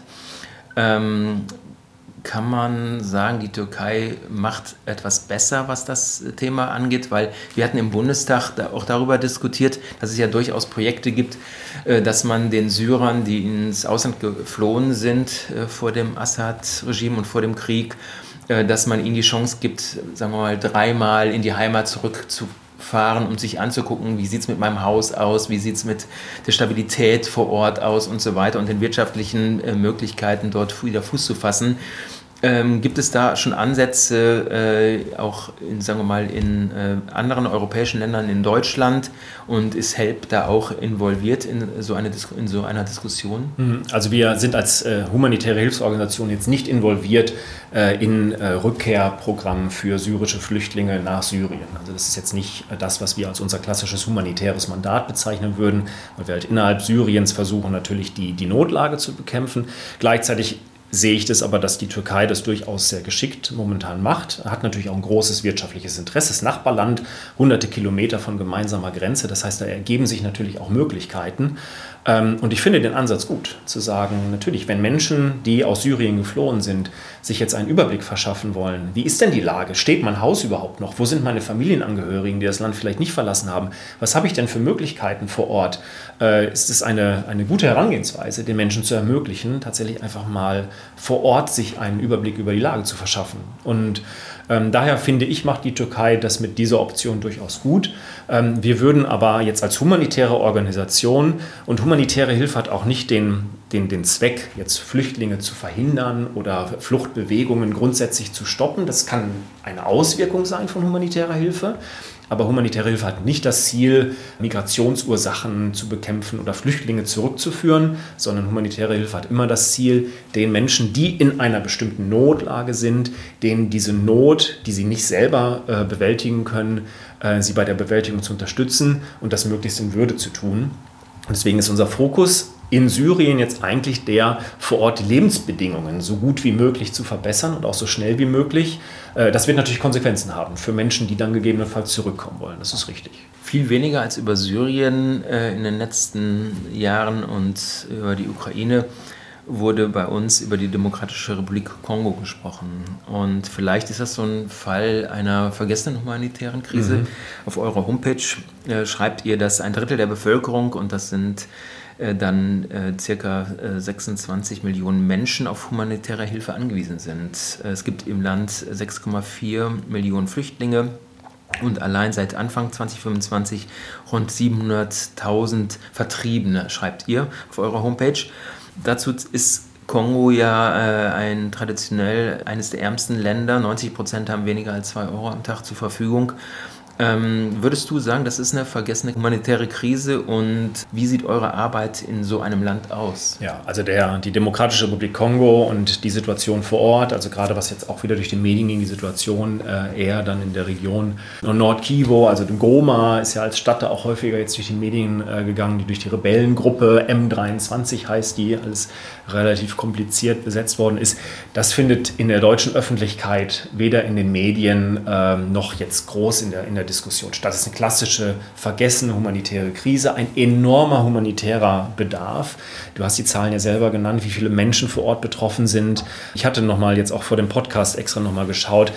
Ähm, kann man sagen, die Türkei macht etwas besser, was das Thema angeht? Weil wir hatten im Bundestag auch darüber diskutiert, dass es ja durchaus Projekte gibt, dass man den Syrern, die ins Ausland geflohen sind vor dem Assad-Regime und vor dem Krieg, dass man ihnen die Chance gibt, sagen wir mal, dreimal in die Heimat zurückzufahren, um sich anzugucken, wie sieht es mit meinem Haus aus, wie sieht es mit der Stabilität vor Ort aus und so weiter und den wirtschaftlichen äh, Möglichkeiten, dort wieder Fuß zu fassen. Ähm, gibt es da schon Ansätze, äh, auch in, sagen wir mal, in äh, anderen europäischen Ländern, in Deutschland, und ist HELP da auch involviert in so, eine, in so einer Diskussion? Also wir sind als äh, humanitäre Hilfsorganisation jetzt nicht involviert äh, in äh, Rückkehrprogrammen für syrische Flüchtlinge nach Syrien. Also das ist jetzt nicht äh, das, was wir als unser klassisches humanitäres Mandat bezeichnen würden, weil wir halt innerhalb Syriens versuchen, natürlich die, die Notlage zu bekämpfen. Gleichzeitig sehe ich das aber, dass die Türkei das durchaus sehr geschickt momentan macht. Hat natürlich auch ein großes wirtschaftliches Interesse. Das Nachbarland, hunderte Kilometer von gemeinsamer Grenze. Das heißt, da ergeben sich natürlich auch Möglichkeiten. Und ich finde den Ansatz gut, zu sagen, natürlich, wenn Menschen, die aus Syrien geflohen sind, sich jetzt einen Überblick verschaffen wollen, wie ist denn die Lage? Steht mein Haus überhaupt noch? Wo sind meine Familienangehörigen, die das Land vielleicht nicht verlassen haben? Was habe ich denn für Möglichkeiten vor Ort? Äh, ist es eine, eine gute Herangehensweise, den Menschen zu ermöglichen, tatsächlich einfach mal vor Ort sich einen Überblick über die Lage zu verschaffen? Und ähm, daher finde ich, macht die Türkei das mit dieser Option durchaus gut. Ähm, wir würden aber jetzt als humanitäre Organisation, und humanitäre Hilfe hat auch nicht den, den, den Zweck, jetzt Flüchtlinge zu verhindern oder Fluchtbewegungen grundsätzlich zu stoppen. Das kann eine Auswirkung sein von humanitärer Hilfe. Aber humanitäre Hilfe hat nicht das Ziel, Migrationsursachen zu bekämpfen oder Flüchtlinge zurückzuführen, sondern humanitäre Hilfe hat immer das Ziel, den Menschen, die in einer bestimmten Notlage sind, denen diese Not, die sie nicht selber äh, bewältigen können, äh, sie bei der Bewältigung zu unterstützen und das möglichst in Würde zu tun. Und deswegen ist unser Fokus in Syrien jetzt eigentlich der, vor Ort die Lebensbedingungen so gut wie möglich zu verbessern und auch so schnell wie möglich. Das wird natürlich Konsequenzen haben für Menschen, die dann gegebenenfalls zurückkommen wollen. Das ist richtig. Viel weniger als über Syrien äh, in den letzten Jahren und über die Ukraine wurde bei uns über die Demokratische Republik Kongo gesprochen. Und vielleicht ist das so ein Fall einer vergessenen humanitären Krise. Mhm. Auf eurer Homepage äh, schreibt ihr, dass ein Drittel der Bevölkerung, und das sind äh, dann äh, circa äh, sechsundzwanzig Millionen Menschen, auf humanitäre Hilfe angewiesen sind. Äh, es gibt im Land sechs Komma vier Millionen Flüchtlinge. Und allein seit Anfang zwanzig fünfundzwanzig rund siebenhunderttausend Vertriebene, schreibt ihr auf eurer Homepage. Dazu ist Kongo ja äh, ein traditionell eines der ärmsten Länder. neunzig Prozent haben weniger als zwei Euro am Tag zur Verfügung. Ähm, würdest du sagen, das ist eine vergessene humanitäre Krise und wie sieht eure Arbeit in so einem Land aus? Ja, also der, die Demokratische Republik Kongo und die Situation vor Ort, also gerade was jetzt auch wieder durch die Medien ging, die Situation äh, eher dann in der Region Nord-Kivu, also Goma ist ja als Stadt da auch häufiger jetzt durch die Medien äh, gegangen, die durch die Rebellengruppe M dreiundzwanzig heißt die, alles relativ kompliziert besetzt worden ist. Das findet in der deutschen Öffentlichkeit weder in den Medien äh, noch jetzt groß in der, in der Diskussion statt. Das ist eine klassische vergessene humanitäre Krise, ein enormer humanitärer Bedarf. Du hast die Zahlen ja selber genannt, wie viele Menschen vor Ort betroffen sind. Ich hatte nochmal jetzt auch vor dem Podcast extra nochmal geschaut.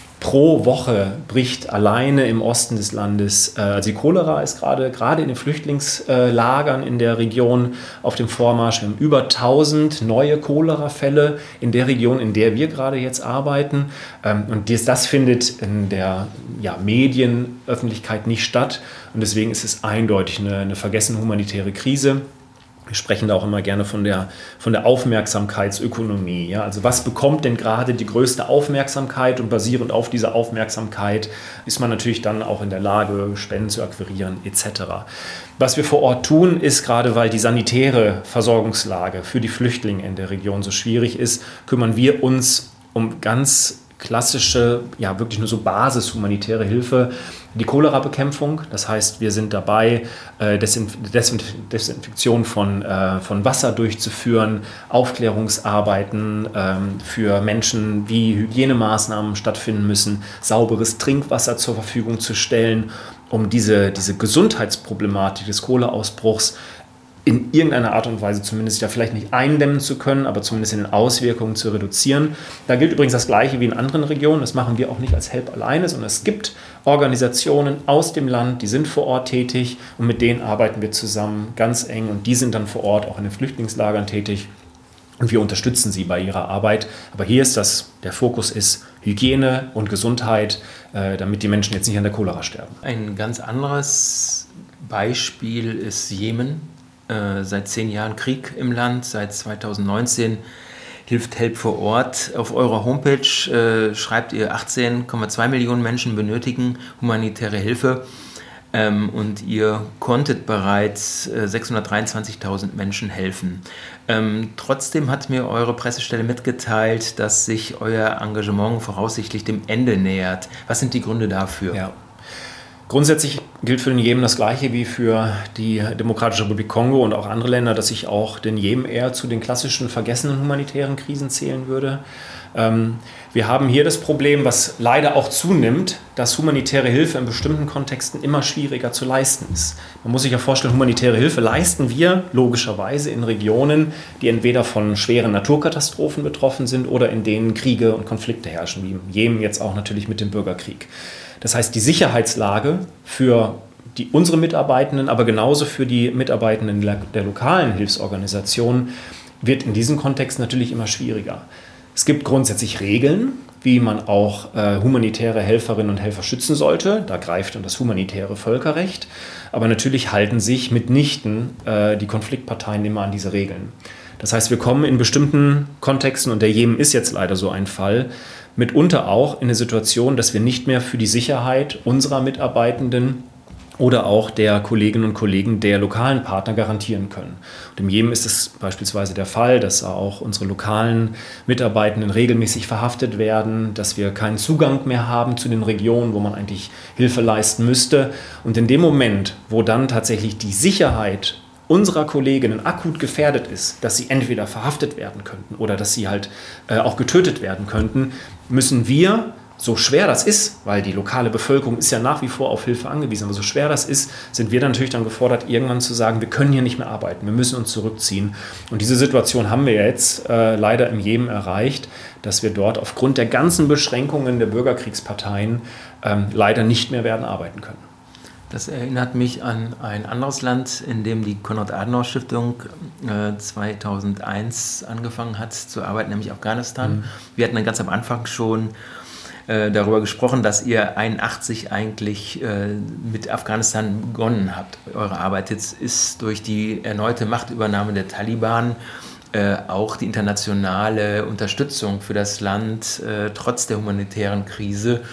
Pro Woche bricht alleine im Osten des Landes, äh, also die Cholera ist gerade gerade in den Flüchtlingslagern in der Region auf dem Vormarsch. Wir haben über tausend neue Cholera-Fälle in der Region, in der wir gerade jetzt arbeiten. Ähm, und dies, das findet in der ja, Medienöffentlichkeit nicht statt. Und deswegen ist es eindeutig eine, eine vergessene humanitäre Krise. Wir sprechen da auch immer gerne von der, von der Aufmerksamkeitsökonomie. Ja? Also was bekommt denn gerade die größte Aufmerksamkeit und basierend auf dieser Aufmerksamkeit ist man natürlich dann auch in der Lage, Spenden zu akquirieren et cetera. Was wir vor Ort tun, ist gerade, weil die sanitäre Versorgungslage für die Flüchtlinge in der Region so schwierig ist, kümmern wir uns um ganz klassische, ja wirklich nur so Basis-humanitäre Hilfe, die Cholera-Bekämpfung. Das heißt, wir sind dabei, äh, Desinf- Desinf- Desinfektion von, äh, von Wasser durchzuführen, Aufklärungsarbeiten ähm, für Menschen, wie Hygienemaßnahmen stattfinden müssen, sauberes Trinkwasser zur Verfügung zu stellen, um diese, diese Gesundheitsproblematik des Kohleausbruchs in irgendeiner Art und Weise zumindest ja vielleicht nicht eindämmen zu können, aber zumindest in den Auswirkungen zu reduzieren. Da gilt übrigens das Gleiche wie in anderen Regionen. Das machen wir auch nicht als Help alleine, sondern es gibt Organisationen aus dem Land, die sind vor Ort tätig und mit denen arbeiten wir zusammen ganz eng und die sind dann vor Ort auch in den Flüchtlingslagern tätig und wir unterstützen sie bei ihrer Arbeit. Aber hier ist das, der Fokus ist Hygiene und Gesundheit, äh, damit die Menschen jetzt nicht an der Cholera sterben. Ein ganz anderes Beispiel ist Jemen. Äh, seit zehn Jahren Krieg im Land, seit zweitausendneunzehn hilft Help vor Ort. Auf eurer Homepage äh, schreibt ihr, achtzehn Komma zwei Millionen Menschen benötigen humanitäre Hilfe ähm, und ihr konntet bereits äh, sechshundertdreiundzwanzigtausend Menschen helfen. Ähm, trotzdem hat mir eure Pressestelle mitgeteilt, dass sich euer Engagement voraussichtlich dem Ende nähert. Was sind die Gründe dafür? Ja. Grundsätzlich gilt für den Jemen das Gleiche wie für die Demokratische Republik Kongo und auch andere Länder, dass ich auch den Jemen eher zu den klassischen vergessenen humanitären Krisen zählen würde. Ähm, wir haben hier das Problem, was leider auch zunimmt, dass humanitäre Hilfe in bestimmten Kontexten immer schwieriger zu leisten ist. Man muss sich ja vorstellen, humanitäre Hilfe leisten wir logischerweise in Regionen, die entweder von schweren Naturkatastrophen betroffen sind oder in denen Kriege und Konflikte herrschen, wie im Jemen jetzt auch natürlich mit dem Bürgerkrieg. Das heißt, die Sicherheitslage für die, unsere Mitarbeitenden, aber genauso für die Mitarbeitenden der lokalen Hilfsorganisationen wird in diesem Kontext natürlich immer schwieriger. Es gibt grundsätzlich Regeln, wie man auch äh, humanitäre Helferinnen und Helfer schützen sollte. Da greift dann das humanitäre Völkerrecht. Aber natürlich halten sich mitnichten äh, die Konfliktparteien immer an diese Regeln. Das heißt, wir kommen in bestimmten Kontexten, und der Jemen ist jetzt leider so ein Fall, mitunter auch in eine Situation, dass wir nicht mehr für die Sicherheit unserer Mitarbeitenden oder auch der Kolleginnen und Kollegen der lokalen Partner garantieren können. Und im Jemen ist es beispielsweise der Fall, dass auch unsere lokalen Mitarbeitenden regelmäßig verhaftet werden, dass wir keinen Zugang mehr haben zu den Regionen, wo man eigentlich Hilfe leisten müsste. Und in dem Moment, wo dann tatsächlich die Sicherheit unserer Kolleginnen akut gefährdet ist, dass sie entweder verhaftet werden könnten oder dass sie halt äh, auch getötet werden könnten, müssen wir, so schwer das ist, weil die lokale Bevölkerung ist ja nach wie vor auf Hilfe angewiesen, aber so schwer das ist, sind wir dann natürlich dann gefordert, irgendwann zu sagen, wir können hier nicht mehr arbeiten, wir müssen uns zurückziehen. Und diese Situation haben wir jetzt äh, leider im Jemen erreicht, dass wir dort aufgrund der ganzen Beschränkungen der Bürgerkriegsparteien ähm, leider nicht mehr werden arbeiten können. Das erinnert mich an ein anderes Land, in dem die Konrad-Adenauer-Stiftung äh, zweitausendeins angefangen hat zu arbeiten, nämlich Afghanistan. Mhm. Wir hatten dann ganz am Anfang schon äh, darüber gesprochen, dass ihr einundachtzig eigentlich äh, mit Afghanistan begonnen habt, eure Arbeit. Jetzt ist durch die erneute Machtübernahme der Taliban äh, auch die internationale Unterstützung für das Land äh, trotz der humanitären Krise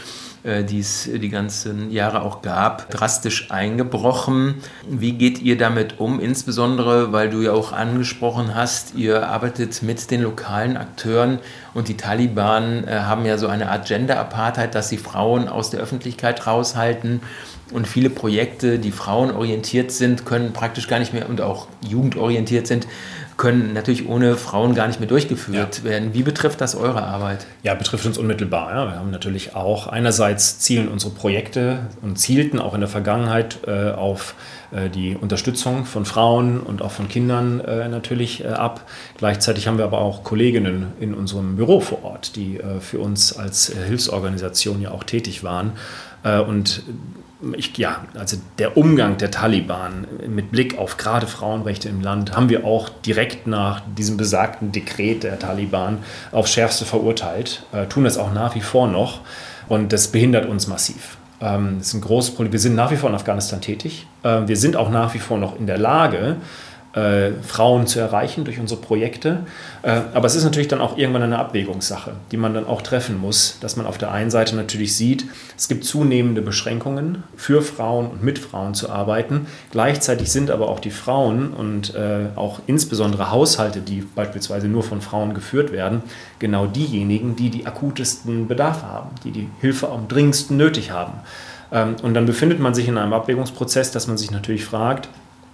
die es die ganzen Jahre auch gab, drastisch eingebrochen. Wie geht ihr damit um? Insbesondere, weil du ja auch angesprochen hast, ihr arbeitet mit den lokalen Akteuren und die Taliban äh, haben ja so eine Art Gender-Apartheid, dass sie Frauen aus der Öffentlichkeit raushalten. Und viele Projekte, die frauenorientiert sind, können praktisch gar nicht mehr und auch jugendorientiert sind, können natürlich ohne Frauen gar nicht mehr durchgeführt ja. werden. Wie betrifft das eure Arbeit? Ja, betrifft uns unmittelbar. Ja. Wir haben natürlich auch, einerseits zielen unsere Projekte und zielten auch in der Vergangenheit äh, auf äh, die Unterstützung von Frauen und auch von Kindern äh, natürlich äh, ab. Gleichzeitig haben wir aber auch Kolleginnen in unserem Büro vor Ort, die äh, für uns als äh, Hilfsorganisation ja auch tätig waren. Äh, und Ich, ja, also der Umgang der Taliban mit Blick auf gerade Frauenrechte im Land haben wir auch direkt nach diesem besagten Dekret der Taliban aufs Schärfste verurteilt, äh, tun das auch nach wie vor noch und das behindert uns massiv. Ähm, das ist ein großes Problem. Wir sind nach wie vor in Afghanistan tätig. Äh, wir sind auch nach wie vor noch in der Lage, Äh, Frauen zu erreichen durch unsere Projekte. Äh, aber es ist natürlich dann auch irgendwann eine Abwägungssache, die man dann auch treffen muss, dass man auf der einen Seite natürlich sieht, es gibt zunehmende Beschränkungen für Frauen und mit Frauen zu arbeiten. Gleichzeitig sind aber auch die Frauen und äh, auch insbesondere Haushalte, die beispielsweise nur von Frauen geführt werden, genau diejenigen, die die akutesten Bedarfe haben, die die Hilfe am dringendsten nötig haben. Ähm, und dann befindet man sich in einem Abwägungsprozess, dass man sich natürlich fragt,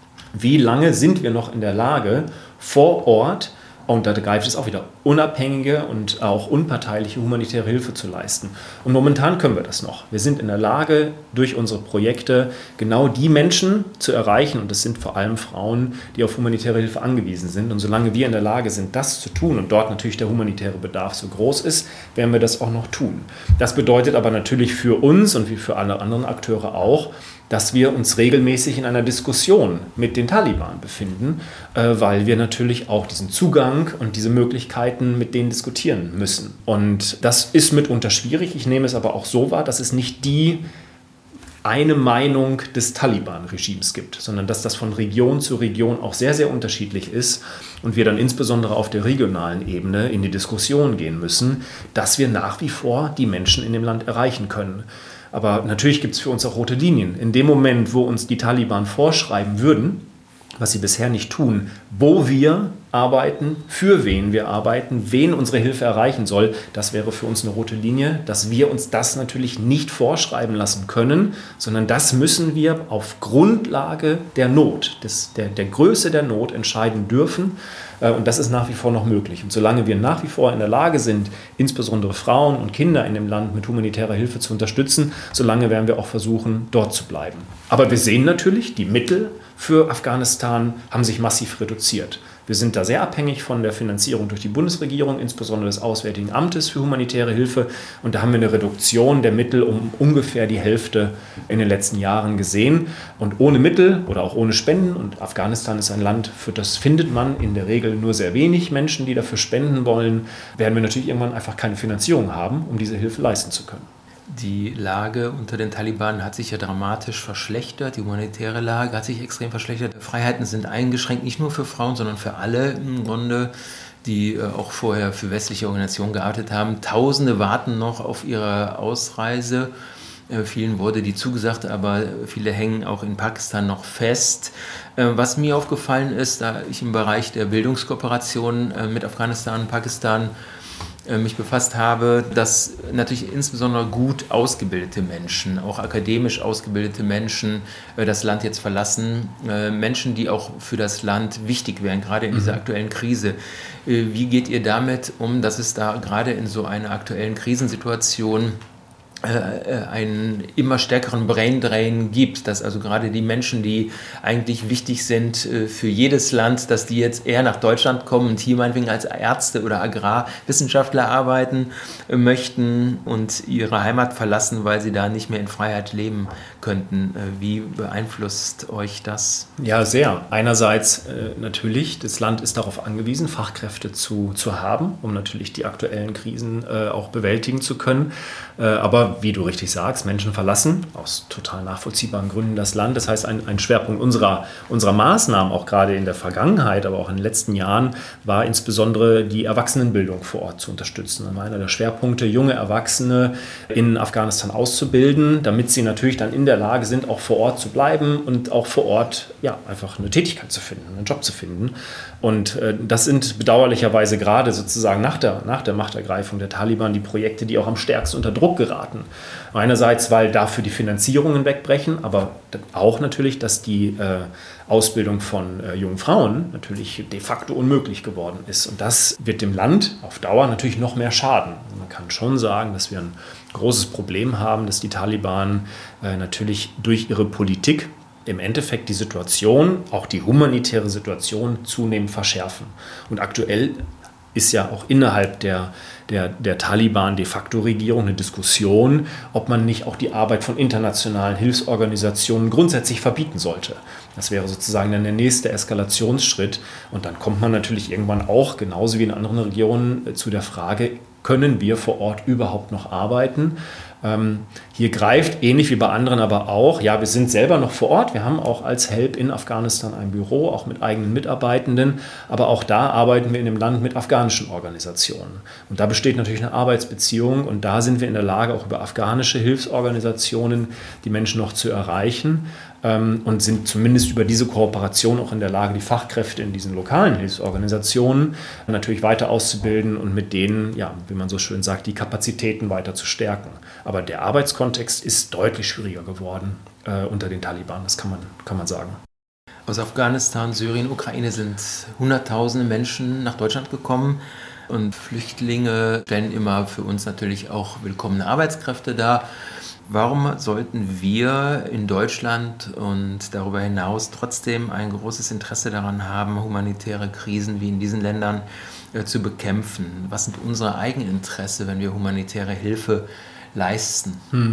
wie lange sind wir noch in der Lage, vor Ort, und da greift es auch wieder, unabhängige und auch unparteiliche humanitäre Hilfe zu leisten. Und momentan können wir das noch. Wir sind in der Lage, durch unsere Projekte genau die Menschen zu erreichen, und das sind vor allem Frauen, die auf humanitäre Hilfe angewiesen sind. Und solange wir in der Lage sind, das zu tun und dort natürlich der humanitäre Bedarf so groß ist, werden wir das auch noch tun. Das bedeutet aber natürlich für uns und wie für alle anderen Akteure auch, dass wir uns regelmäßig in einer Diskussion mit den Taliban befinden, äh, weil wir natürlich auch diesen Zugang und diese Möglichkeiten mit denen diskutieren müssen. Und das ist mitunter schwierig. Ich nehme es aber auch so wahr, dass es nicht die eine Meinung des Taliban-Regimes gibt, sondern dass das von Region zu Region auch sehr, sehr unterschiedlich ist und wir dann insbesondere auf der regionalen Ebene in die Diskussion gehen müssen, dass wir nach wie vor die Menschen in dem Land erreichen können. Aber natürlich gibt es für uns auch rote Linien. In dem Moment, wo uns die Taliban vorschreiben würden, was sie bisher nicht tun, wo wir arbeiten, für wen wir arbeiten, wen unsere Hilfe erreichen soll, das wäre für uns eine rote Linie, dass wir uns das natürlich nicht vorschreiben lassen können, sondern das müssen wir auf Grundlage der Not, des, der, der Größe der Not entscheiden dürfen. Und das ist nach wie vor noch möglich. Und solange wir nach wie vor in der Lage sind, insbesondere Frauen und Kinder in dem Land mit humanitärer Hilfe zu unterstützen, solange werden wir auch versuchen, dort zu bleiben. Aber wir sehen natürlich, die Mittel für Afghanistan haben sich massiv reduziert. Wir sind da sehr abhängig von der Finanzierung durch die Bundesregierung, insbesondere des Auswärtigen Amtes für humanitäre Hilfe. Und da haben wir eine Reduktion der Mittel um ungefähr die Hälfte in den letzten Jahren gesehen. Und ohne Mittel oder auch ohne Spenden, und Afghanistan ist ein Land, für das findet man in der Regel nur sehr wenig Menschen, die dafür spenden wollen, werden wir natürlich irgendwann einfach keine Finanzierung haben, um diese Hilfe leisten zu können. Die Lage unter den Taliban hat sich ja dramatisch verschlechtert. Die humanitäre Lage hat sich extrem verschlechtert. Freiheiten sind eingeschränkt, nicht nur für Frauen, sondern für alle im Grunde, die auch vorher für westliche Organisationen gearbeitet haben. Tausende warten noch auf ihre Ausreise. Vielen wurde die zugesagt, aber viele hängen auch in Pakistan noch fest. Was mir aufgefallen ist, da ich im Bereich der Bildungskooperation mit Afghanistan und Pakistan mich befasst habe, dass natürlich insbesondere gut ausgebildete Menschen, auch akademisch ausgebildete Menschen das Land jetzt verlassen, Menschen, die auch für das Land wichtig wären, gerade in dieser aktuellen Krise. Wie geht ihr damit um, dass es da gerade in so einer aktuellen Krisensituation einen immer stärkeren Braindrain gibt, dass also gerade die Menschen, die eigentlich wichtig sind für jedes Land, dass die jetzt eher nach Deutschland kommen und hier meinetwegen als Ärzte oder Agrarwissenschaftler arbeiten möchten und ihre Heimat verlassen, weil sie da nicht mehr in Freiheit leben könnten. Wie beeinflusst euch das? Ja, sehr. Einerseits äh, natürlich, das Land ist darauf angewiesen, Fachkräfte zu, zu haben, um natürlich die aktuellen Krisen äh, auch bewältigen zu können. Äh, aber aber wie du richtig sagst, Menschen verlassen aus total nachvollziehbaren Gründen das Land. Das heißt, ein, ein Schwerpunkt unserer, unserer Maßnahmen, auch gerade in der Vergangenheit, aber auch in den letzten Jahren, war insbesondere die Erwachsenenbildung vor Ort zu unterstützen. Das war einer der Schwerpunkte, junge Erwachsene in Afghanistan auszubilden, damit sie natürlich dann in der Lage sind, auch vor Ort zu bleiben und auch vor Ort ja, einfach eine Tätigkeit zu finden, einen Job zu finden. Und äh, das sind bedauerlicherweise gerade sozusagen nach der, nach der Machtergreifung der Taliban die Projekte, die auch am stärksten unter Druck geraten. Einerseits, weil dafür die Finanzierungen wegbrechen, aber auch natürlich, dass die äh, Ausbildung von äh, jungen Frauen natürlich de facto unmöglich geworden ist. Und das wird dem Land auf Dauer natürlich noch mehr schaden. Man kann schon sagen, dass wir ein großes Problem haben, dass die Taliban äh, natürlich durch ihre Politik im Endeffekt die Situation, auch die humanitäre Situation, zunehmend verschärfen. Und aktuell ist ja auch innerhalb der, der, der Taliban de facto Regierung eine Diskussion, ob man nicht auch die Arbeit von internationalen Hilfsorganisationen grundsätzlich verbieten sollte. Das wäre sozusagen dann der nächste Eskalationsschritt. Und dann kommt man natürlich irgendwann auch, genauso wie in anderen Regionen, zu der Frage, können wir vor Ort überhaupt noch arbeiten? Ähm, hier greift, ähnlich wie bei anderen aber auch, ja, wir sind selber noch vor Ort, wir haben auch als Help in Afghanistan ein Büro, auch mit eigenen Mitarbeitenden, aber auch da arbeiten wir in dem Land mit afghanischen Organisationen. Und da besteht natürlich eine Arbeitsbeziehung und da sind wir in der Lage, auch über afghanische Hilfsorganisationen die Menschen noch zu erreichen ähm, und sind zumindest über diese Kooperation auch in der Lage, die Fachkräfte in diesen lokalen Hilfsorganisationen natürlich weiter auszubilden und mit denen, ja, wie man so schön sagt, die Kapazitäten weiter zu stärken. Aber der Arbeitskontext ist deutlich schwieriger geworden äh, unter den Taliban, das kann man, kann man sagen. Aus Afghanistan, Syrien, Ukraine sind Hunderttausende Menschen nach Deutschland gekommen und Flüchtlinge stellen immer für uns natürlich auch willkommene Arbeitskräfte dar. Warum sollten wir in Deutschland und darüber hinaus trotzdem ein großes Interesse daran haben, humanitäre Krisen wie in diesen Ländern äh, zu bekämpfen? Was sind unsere Eigeninteresse, wenn wir humanitäre Hilfe leisten?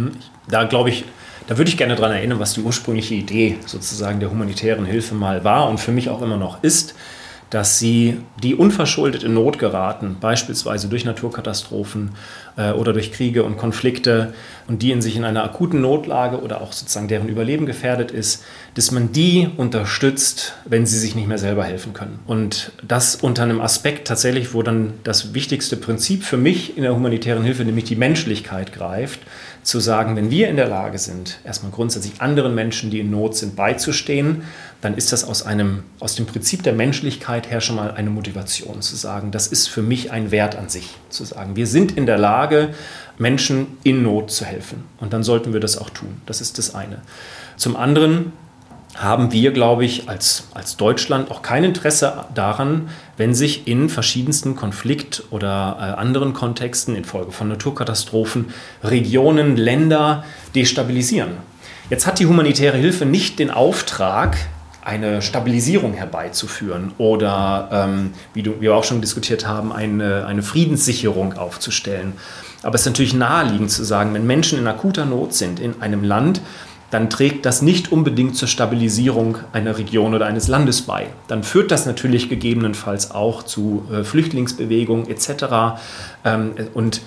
Da glaube ich, da würde ich gerne daran erinnern, was die ursprüngliche Idee sozusagen der humanitären Hilfe mal war und für mich auch immer noch ist, dass sie, die unverschuldet in Not geraten, beispielsweise durch Naturkatastrophen äh, oder durch Kriege und Konflikte und die in sich in einer akuten Notlage oder auch sozusagen deren Überleben gefährdet ist, dass man die unterstützt, wenn sie sich nicht mehr selber helfen können. Und das unter einem Aspekt tatsächlich, wo dann das wichtigste Prinzip für mich in der humanitären Hilfe, nämlich die Menschlichkeit greift, zu sagen, wenn wir in der Lage sind, erstmal grundsätzlich anderen Menschen, die in Not sind, beizustehen, dann ist das aus, einem, aus dem Prinzip der Menschlichkeit her schon mal eine Motivation zu sagen, das ist für mich ein Wert an sich, zu sagen, wir sind in der Lage, Menschen in Not zu helfen. Und dann sollten wir das auch tun. Das ist das eine. Zum anderen haben wir, glaube ich, als, als Deutschland auch kein Interesse daran, wenn sich in verschiedensten Konflikt- oder äh, anderen Kontexten infolge von Naturkatastrophen Regionen, Länder destabilisieren. Jetzt hat die humanitäre Hilfe nicht den Auftrag, eine Stabilisierung herbeizuführen oder, ähm, wie, du, wie wir auch schon diskutiert haben, eine, eine Friedenssicherung aufzustellen. Aber es ist natürlich naheliegend zu sagen, wenn Menschen in akuter Not sind in einem Land, dann trägt das nicht unbedingt zur Stabilisierung einer Region oder eines Landes bei. Dann führt das natürlich gegebenenfalls auch zu äh, Flüchtlingsbewegungen et cetera. Ähm, und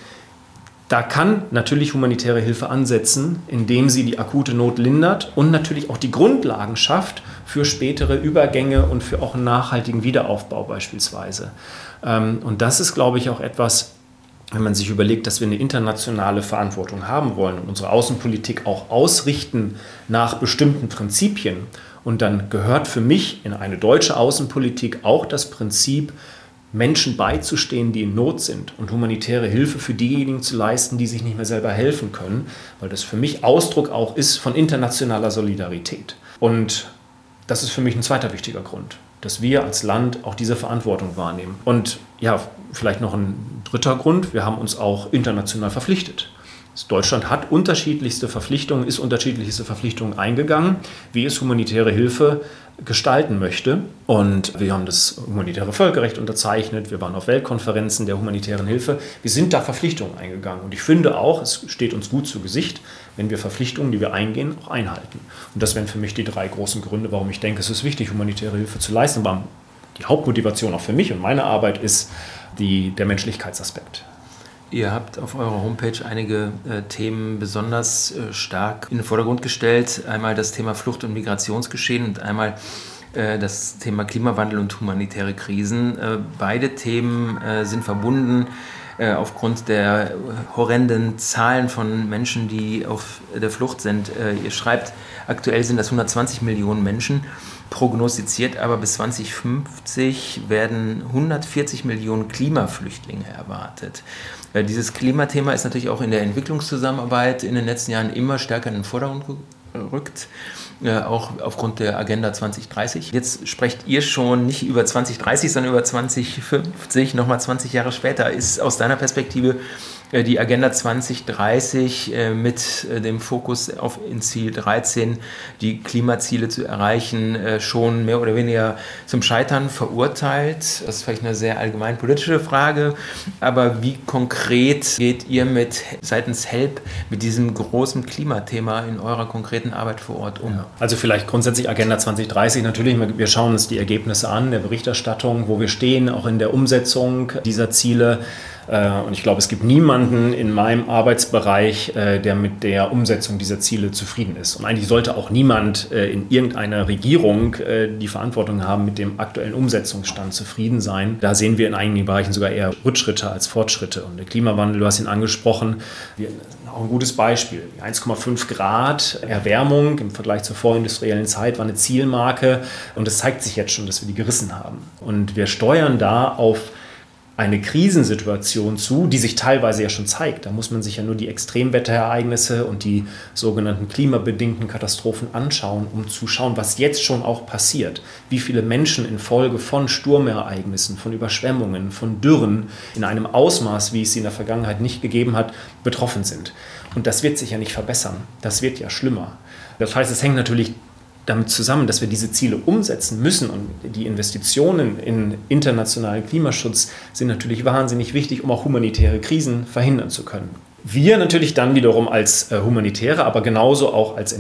da kann natürlich humanitäre Hilfe ansetzen, indem sie die akute Not lindert und natürlich auch die Grundlagen schafft für spätere Übergänge und für auch einen nachhaltigen Wiederaufbau beispielsweise. Ähm, und das ist, glaube ich, auch etwas, wenn man sich überlegt, dass wir eine internationale Verantwortung haben wollen und unsere Außenpolitik auch ausrichten nach bestimmten Prinzipien. Und dann gehört für mich in eine deutsche Außenpolitik auch das Prinzip, Menschen beizustehen, die in Not sind und humanitäre Hilfe für diejenigen zu leisten, die sich nicht mehr selber helfen können, weil das für mich Ausdruck auch ist von internationaler Solidarität. Und das ist für mich ein zweiter wichtiger Grund, dass wir als Land auch diese Verantwortung wahrnehmen. Und ja, vielleicht noch ein dritter Grund, wir haben uns auch international verpflichtet. Deutschland hat unterschiedlichste Verpflichtungen, ist unterschiedlichste Verpflichtungen eingegangen, wie es humanitäre Hilfe gestalten möchte. Und wir haben das humanitäre Völkerrecht unterzeichnet, wir waren auf Weltkonferenzen der humanitären Hilfe. Wir sind da Verpflichtungen eingegangen. Und ich finde auch, es steht uns gut zu Gesicht, wenn wir Verpflichtungen, die wir eingehen, auch einhalten. Und das wären für mich die drei großen Gründe, warum ich denke, es ist wichtig, humanitäre Hilfe zu leisten. Aber die Hauptmotivation auch für mich und meine Arbeit ist die, der Menschlichkeitsaspekt. Ihr habt auf eurer Homepage einige äh, Themen besonders äh, stark in den Vordergrund gestellt. Einmal das Thema Flucht- und Migrationsgeschehen und einmal äh, das Thema Klimawandel und humanitäre Krisen. Äh, beide Themen äh, sind verbunden äh, aufgrund der horrenden Zahlen von Menschen, die auf der Flucht sind. Äh, ihr schreibt, aktuell sind das hundertzwanzig Millionen Menschen. Prognostiziert aber bis zwanzig fünfzig werden hundertvierzig Millionen Klimaflüchtlinge erwartet. Äh, dieses Klimathema ist natürlich auch in der Entwicklungszusammenarbeit in den letzten Jahren immer stärker in den Vordergrund gerückt, äh, auch aufgrund der Agenda zwanzig dreißig. Jetzt sprecht ihr schon nicht über zwanzig dreißig, sondern über zwanzig fünfzig, nochmal zwanzig Jahre später. Ist aus deiner Perspektive die Agenda zwanzig dreißig äh, mit äh, dem Fokus auf in Ziel dreizehn, die Klimaziele zu erreichen, äh, schon mehr oder weniger zum Scheitern verurteilt? Das ist vielleicht eine sehr allgemein politische Frage, aber wie konkret geht ihr mit seitens HELP mit diesem großen Klimathema in eurer konkreten Arbeit vor Ort um? Also vielleicht grundsätzlich Agenda zwanzig dreißig, natürlich, wir schauen uns die Ergebnisse an, der Berichterstattung, wo wir stehen, auch in der Umsetzung dieser Ziele. Und ich glaube, es gibt niemanden in meinem Arbeitsbereich, der mit der Umsetzung dieser Ziele zufrieden ist. Und eigentlich sollte auch niemand in irgendeiner Regierung die Verantwortung haben, mit dem aktuellen Umsetzungsstand zufrieden sein. Da sehen wir in einigen Bereichen sogar eher Rückschritte als Fortschritte. Und der Klimawandel, du hast ihn angesprochen, auch ein gutes Beispiel. eins Komma fünf Grad Erwärmung im Vergleich zur vorindustriellen Zeit war eine Zielmarke. Und es zeigt sich jetzt schon, dass wir die gerissen haben. Und wir steuern da auf eine Krisensituation zu, die sich teilweise ja schon zeigt. Da muss man sich ja nur die Extremwetterereignisse und die sogenannten klimabedingten Katastrophen anschauen, um zu schauen, was jetzt schon auch passiert. Wie viele Menschen infolge von Sturmereignissen, von Überschwemmungen, von Dürren in einem Ausmaß, wie es sie in der Vergangenheit nicht gegeben hat, betroffen sind. Und das wird sich ja nicht verbessern. Das wird ja schlimmer. Das heißt, es hängt natürlich damit zusammen, dass wir diese Ziele umsetzen müssen, und die Investitionen in internationalen Klimaschutz sind natürlich wahnsinnig wichtig, um auch humanitäre Krisen verhindern zu können. Wir natürlich dann wiederum als äh, humanitäre, aber genauso auch als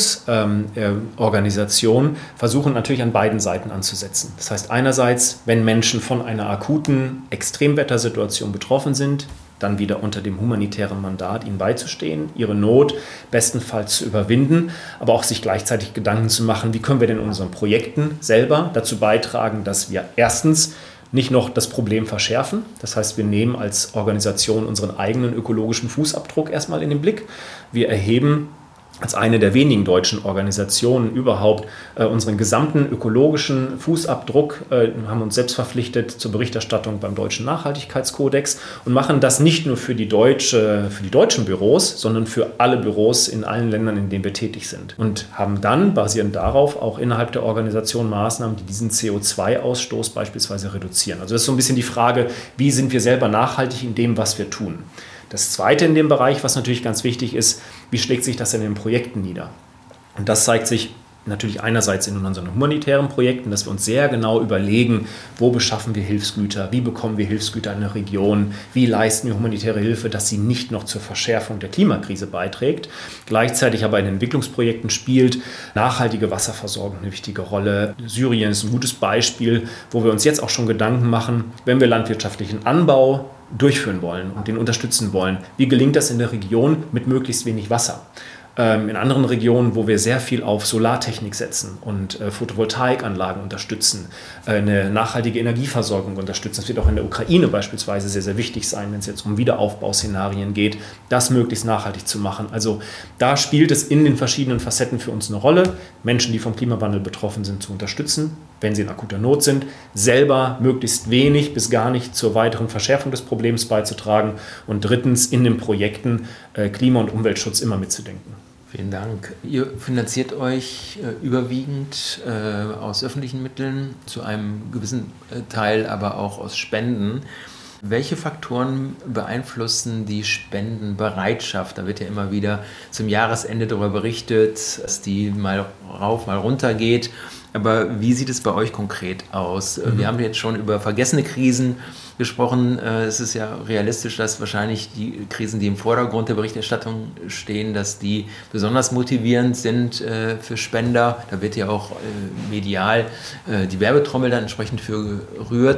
Entwicklungsorganisation ähm, äh, versuchen natürlich an beiden Seiten anzusetzen. Das heißt einerseits, wenn Menschen von einer akuten Extremwettersituation betroffen sind, dann wieder unter dem humanitären Mandat, ihnen beizustehen, ihre Not bestenfalls zu überwinden, aber auch sich gleichzeitig Gedanken zu machen, wie können wir denn in unseren Projekten selber dazu beitragen, dass wir erstens nicht noch das Problem verschärfen. Das heißt, wir nehmen als Organisation unseren eigenen ökologischen Fußabdruck erstmal in den Blick. Wir erheben als eine der wenigen deutschen Organisationen überhaupt äh, unseren gesamten ökologischen Fußabdruck, äh, haben uns selbst verpflichtet zur Berichterstattung beim Deutschen Nachhaltigkeitskodex und machen das nicht nur für die, deutsche, für die deutschen Büros, sondern für alle Büros in allen Ländern, in denen wir tätig sind. Und haben dann, basierend darauf, auch innerhalb der Organisation Maßnahmen, die diesen C O zwei Ausstoß beispielsweise reduzieren. Also das ist so ein bisschen die Frage, wie sind wir selber nachhaltig in dem, was wir tun. Das Zweite in dem Bereich, was natürlich ganz wichtig ist, wie schlägt sich das in den Projekten nieder? Und das zeigt sich natürlich einerseits in unseren humanitären Projekten, dass wir uns sehr genau überlegen, wo beschaffen wir Hilfsgüter, wie bekommen wir Hilfsgüter in eine Region, wie leisten wir humanitäre Hilfe, dass sie nicht noch zur Verschärfung der Klimakrise beiträgt. Gleichzeitig aber in Entwicklungsprojekten spielt nachhaltige Wasserversorgung eine wichtige Rolle. Syrien ist ein gutes Beispiel, wo wir uns jetzt auch schon Gedanken machen, wenn wir landwirtschaftlichen Anbau durchführen wollen und den unterstützen wollen. Wie gelingt das in der Region mit möglichst wenig Wasser? In anderen Regionen, wo wir sehr viel auf Solartechnik setzen und äh, Photovoltaikanlagen unterstützen, äh, eine nachhaltige Energieversorgung unterstützen. Das wird auch in der Ukraine beispielsweise sehr, sehr wichtig sein, wenn es jetzt um Wiederaufbauszenarien geht, das möglichst nachhaltig zu machen. Also da spielt es in den verschiedenen Facetten für uns eine Rolle, Menschen, die vom Klimawandel betroffen sind, zu unterstützen, wenn sie in akuter Not sind, selber möglichst wenig bis gar nicht zur weiteren Verschärfung des Problems beizutragen und drittens in den Projekten äh, Klima- und Umweltschutz immer mitzudenken. Vielen Dank. Ihr finanziert euch äh, überwiegend äh, aus öffentlichen Mitteln, zu einem gewissen äh, Teil aber auch aus Spenden. Welche Faktoren beeinflussen die Spendenbereitschaft? Da wird ja immer wieder zum Jahresende darüber berichtet, dass die mal rauf, mal runter geht. Aber wie sieht es bei euch konkret aus? Mhm. Wir haben jetzt schon über vergessene Krisen gesprochen. Es ist ja realistisch, dass wahrscheinlich die Krisen, die im Vordergrund der Berichterstattung stehen, dass die besonders motivierend sind für Spender. Da wird ja auch medial die Werbetrommel dann entsprechend für gerührt.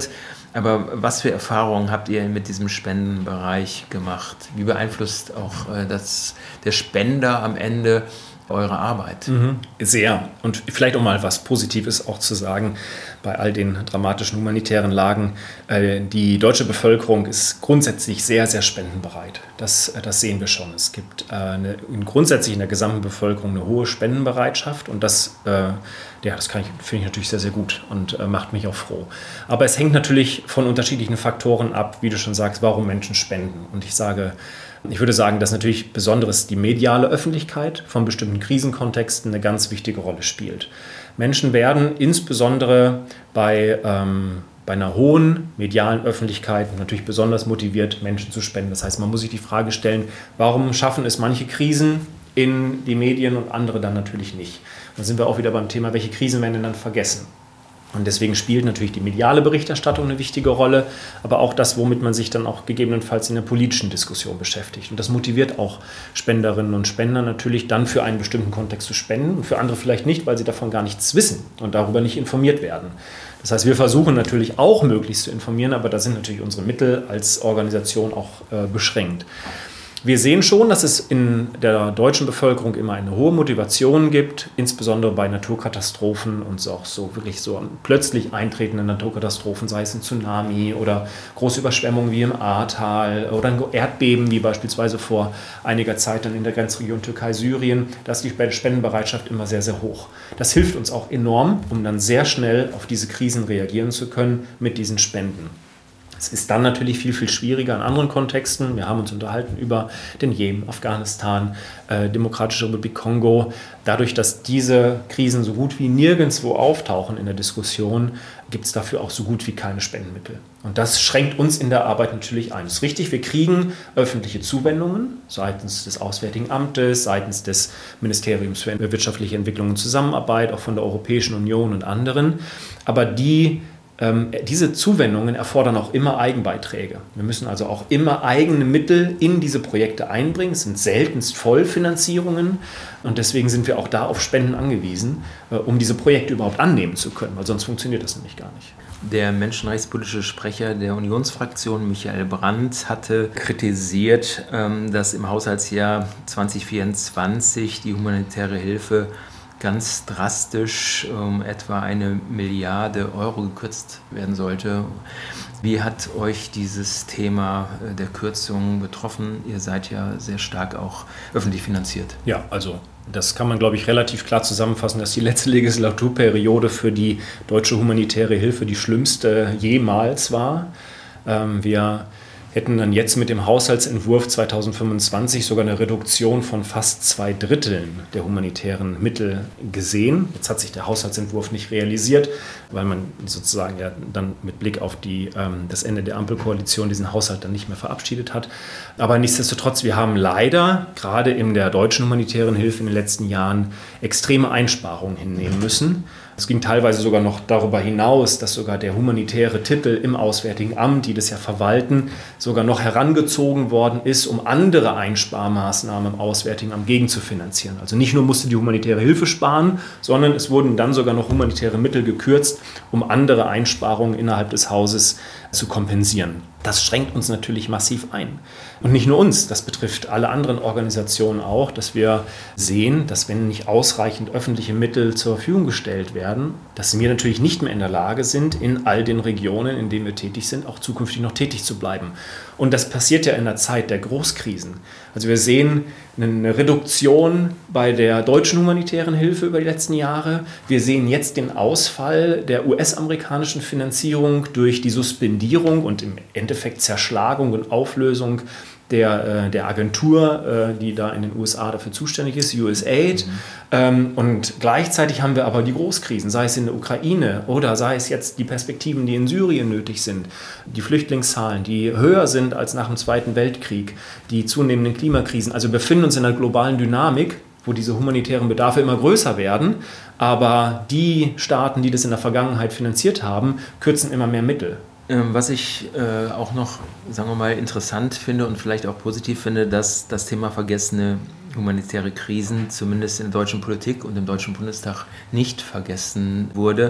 Aber was für Erfahrungen habt ihr mit diesem Spendenbereich gemacht? Wie beeinflusst auch äh, das, der Spender am Ende eure Arbeit? Mhm. Sehr. Und vielleicht auch mal was Positives auch zu sagen, bei all den dramatischen humanitären Lagen. Äh, die deutsche Bevölkerung ist grundsätzlich sehr, sehr spendenbereit. Das, das sehen wir schon. Es gibt äh, eine, grundsätzlich in der gesamten Bevölkerung eine hohe Spendenbereitschaft und das, äh, ja, das kann ich, finde ich natürlich sehr, sehr gut und äh, macht mich auch froh. Aber es hängt natürlich von unterschiedlichen Faktoren ab, wie du schon sagst, warum Menschen spenden. Und ich sage, Ich würde sagen, dass natürlich besonders die mediale Öffentlichkeit von bestimmten Krisenkontexten eine ganz wichtige Rolle spielt. Menschen werden insbesondere bei, ähm, bei einer hohen medialen Öffentlichkeit natürlich besonders motiviert, Menschen zu spenden. Das heißt, man muss sich die Frage stellen, warum schaffen es manche Krisen in die Medien und andere dann natürlich nicht? Dann sind wir auch wieder beim Thema, welche Krisen werden denn dann vergessen? Und deswegen spielt natürlich die mediale Berichterstattung eine wichtige Rolle, aber auch das, womit man sich dann auch gegebenenfalls in der politischen Diskussion beschäftigt. Und das motiviert auch Spenderinnen und Spender natürlich dann für einen bestimmten Kontext zu spenden und für andere vielleicht nicht, weil sie davon gar nichts wissen und darüber nicht informiert werden. Das heißt, wir versuchen natürlich auch möglichst zu informieren, aber da sind natürlich unsere Mittel als Organisation auch äh, beschränkt. Wir sehen schon, dass es in der deutschen Bevölkerung immer eine hohe Motivation gibt, insbesondere bei Naturkatastrophen und auch so wirklich so plötzlich eintretenden Naturkatastrophen, sei es ein Tsunami oder große Überschwemmungen wie im Ahrtal oder ein Erdbeben wie beispielsweise vor einiger Zeit dann in der Grenzregion Türkei-Syrien. Da ist die Spendenbereitschaft immer sehr, sehr hoch. Das hilft uns auch enorm, um dann sehr schnell auf diese Krisen reagieren zu können mit diesen Spenden. Es ist dann natürlich viel, viel schwieriger in anderen Kontexten. Wir haben uns unterhalten über den Jemen, Afghanistan, äh, Demokratische Republik Kongo. Dadurch, dass diese Krisen so gut wie nirgendwo auftauchen in der Diskussion, gibt es dafür auch so gut wie keine Spendenmittel. Und das schränkt uns in der Arbeit natürlich ein. Es ist richtig, wir kriegen öffentliche Zuwendungen seitens des Auswärtigen Amtes, seitens des Ministeriums für wirtschaftliche Entwicklung und Zusammenarbeit, auch von der Europäischen Union und anderen. Aber die Diese Zuwendungen erfordern auch immer Eigenbeiträge. Wir müssen also auch immer eigene Mittel in diese Projekte einbringen. Es sind seltenst Vollfinanzierungen und deswegen sind wir auch da auf Spenden angewiesen, um diese Projekte überhaupt annehmen zu können, weil sonst funktioniert das nämlich gar nicht. Der menschenrechtspolitische Sprecher der Unionsfraktion, Michael Brandt, hatte kritisiert, dass im Haushaltsjahr zwanzig vierundzwanzig die humanitäre Hilfe ganz drastisch um etwa eine Milliarde Euro gekürzt werden sollte. Wie hat euch dieses Thema der Kürzungen betroffen? Ihr seid ja sehr stark auch öffentlich finanziert. Ja, also das kann man, glaube ich, relativ klar zusammenfassen, dass die letzte Legislaturperiode für die deutsche humanitäre Hilfe die schlimmste jemals war. Ähm, wir hätten dann jetzt mit dem Haushaltsentwurf zweitausendfünfundzwanzig sogar eine Reduktion von fast zwei Dritteln der humanitären Mittel gesehen. Jetzt hat sich der Haushaltsentwurf nicht realisiert, weil man sozusagen ja dann mit Blick auf die, ähm, das Ende der Ampelkoalition diesen Haushalt dann nicht mehr verabschiedet hat. Aber nichtsdestotrotz, wir haben leider gerade in der deutschen humanitären Hilfe in den letzten Jahren extreme Einsparungen hinnehmen müssen. Es ging teilweise sogar noch darüber hinaus, dass sogar der humanitäre Titel im Auswärtigen Amt, die das ja verwalten, sogar noch herangezogen worden ist, um andere Einsparmaßnahmen im Auswärtigen Amt gegenzufinanzieren. Also nicht nur musste die humanitäre Hilfe sparen, sondern es wurden dann sogar noch humanitäre Mittel gekürzt, um andere Einsparungen innerhalb des Hauses zu kompensieren. Das schränkt uns natürlich massiv ein. Und nicht nur uns, das betrifft alle anderen Organisationen auch, dass wir sehen, dass wenn nicht ausreichend öffentliche Mittel zur Verfügung gestellt werden, dass wir natürlich nicht mehr in der Lage sind, in all den Regionen, in denen wir tätig sind, auch zukünftig noch tätig zu bleiben. Und das passiert ja in der Zeit der Großkrisen. Also wir sehen eine Reduktion bei der deutschen humanitären Hilfe über die letzten Jahre. Wir sehen jetzt den Ausfall der U S-amerikanischen Finanzierung durch die Suspendierung und im Endeffekt Zerschlagung und Auflösung der, der Agentur, die da in den U S A dafür zuständig ist, U S A I D. Mhm. Und gleichzeitig haben wir aber die Großkrisen, sei es in der Ukraine oder sei es jetzt die Perspektiven, die in Syrien nötig sind, die Flüchtlingszahlen, die höher sind als nach dem Zweiten Weltkrieg, die zunehmenden Klimakrisen. Also wir befinden uns in einer globalen Dynamik, wo diese humanitären Bedarfe immer größer werden, aber die Staaten, die das in der Vergangenheit finanziert haben, kürzen immer mehr Mittel. Was ich äh, auch noch, sagen wir mal, interessant finde und vielleicht auch positiv finde, dass das Thema vergessene humanitäre Krisen zumindest in der deutschen Politik und im Deutschen Bundestag nicht vergessen wurde.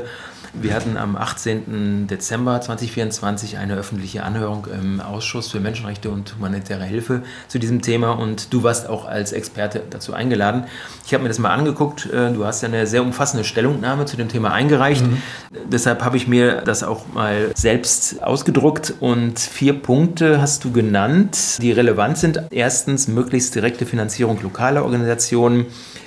Wir hatten am achtzehnten Dezember zweitausendvierundzwanzig eine öffentliche Anhörung im Ausschuss für Menschenrechte und humanitäre Hilfe zu diesem Thema und du warst auch als Experte dazu eingeladen. Ich habe mir das mal angeguckt. Du hast ja eine sehr umfassende Stellungnahme zu dem Thema eingereicht. Mhm. Deshalb habe ich mir das auch mal selbst ausgedruckt und vier Punkte hast du genannt, die relevant sind. Erstens, möglichst direkte Finanzierung lokaler Organisationen.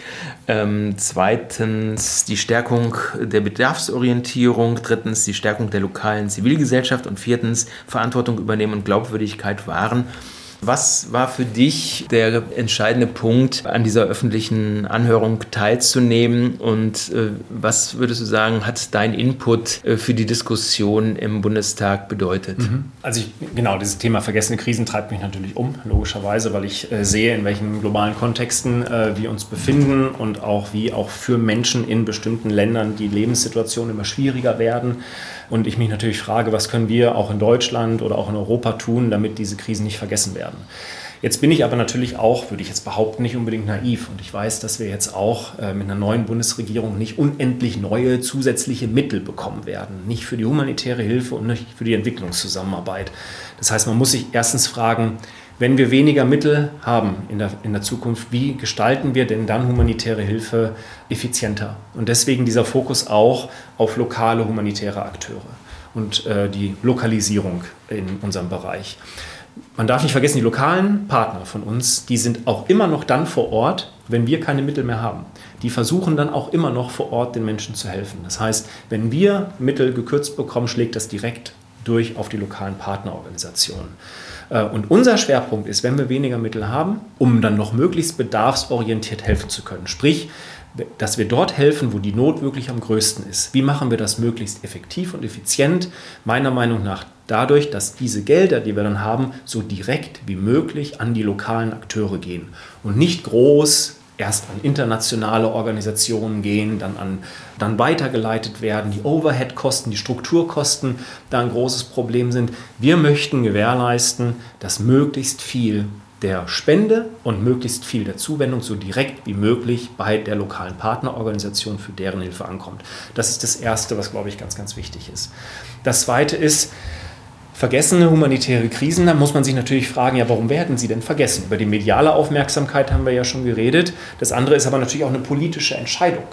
Ähm, zweitens die Stärkung der Bedarfsorientierung, drittens die Stärkung der lokalen Zivilgesellschaft und viertens Verantwortung übernehmen und Glaubwürdigkeit wahren. Was war für dich der entscheidende Punkt, an dieser öffentlichen Anhörung teilzunehmen und äh, was würdest du sagen, hat dein Input äh, für die Diskussion im Bundestag bedeutet? Mhm. Also ich, genau, dieses Thema vergessene Krisen treibt mich natürlich um, logischerweise, weil ich äh, sehe, in welchen globalen Kontexten äh, wir uns befinden und auch wie auch für Menschen in bestimmten Ländern die Lebenssituationen immer schwieriger werden. Und ich mich natürlich frage, was können wir auch in Deutschland oder auch in Europa tun, damit diese Krisen nicht vergessen werden. Jetzt bin ich aber natürlich auch, würde ich jetzt behaupten, nicht unbedingt naiv. Und ich weiß, dass wir jetzt auch äh, mit einer neuen Bundesregierung nicht unendlich neue zusätzliche Mittel bekommen werden. Nicht für die humanitäre Hilfe und nicht für die Entwicklungszusammenarbeit. Das heißt, man muss sich erstens fragen, wenn wir weniger Mittel haben in der, in der Zukunft, wie gestalten wir denn dann humanitäre Hilfe effizienter? Und deswegen dieser Fokus auch auf lokale humanitäre Akteure und äh, die Lokalisierung in unserem Bereich. Man darf nicht vergessen, die lokalen Partner von uns, die sind auch immer noch dann vor Ort, wenn wir keine Mittel mehr haben. Die versuchen dann auch immer noch vor Ort den Menschen zu helfen. Das heißt, wenn wir Mittel gekürzt bekommen, schlägt das direkt durch auf die lokalen Partnerorganisationen. Und unser Schwerpunkt ist, wenn wir weniger Mittel haben, um dann noch möglichst bedarfsorientiert helfen zu können. Sprich, dass wir dort helfen, wo die Not wirklich am größten ist. Wie machen wir das möglichst effektiv und effizient? Meiner Meinung nach dadurch, dass diese Gelder, die wir dann haben, so direkt wie möglich an die lokalen Akteure gehen und nicht groß erst an internationale Organisationen gehen, dann, an, dann weitergeleitet werden, die Overhead-Kosten, die Strukturkosten da ein großes Problem sind. Wir möchten gewährleisten, dass möglichst viel der Spende und möglichst viel der Zuwendung so direkt wie möglich bei der lokalen Partnerorganisation für deren Hilfe ankommt. Das ist das Erste, was, glaube ich, ganz, ganz wichtig ist. Das Zweite ist, vergessene humanitäre Krisen, da muss man sich natürlich fragen, ja, warum werden sie denn vergessen? Über die mediale Aufmerksamkeit haben wir ja schon geredet. Das andere ist aber natürlich auch eine politische Entscheidung.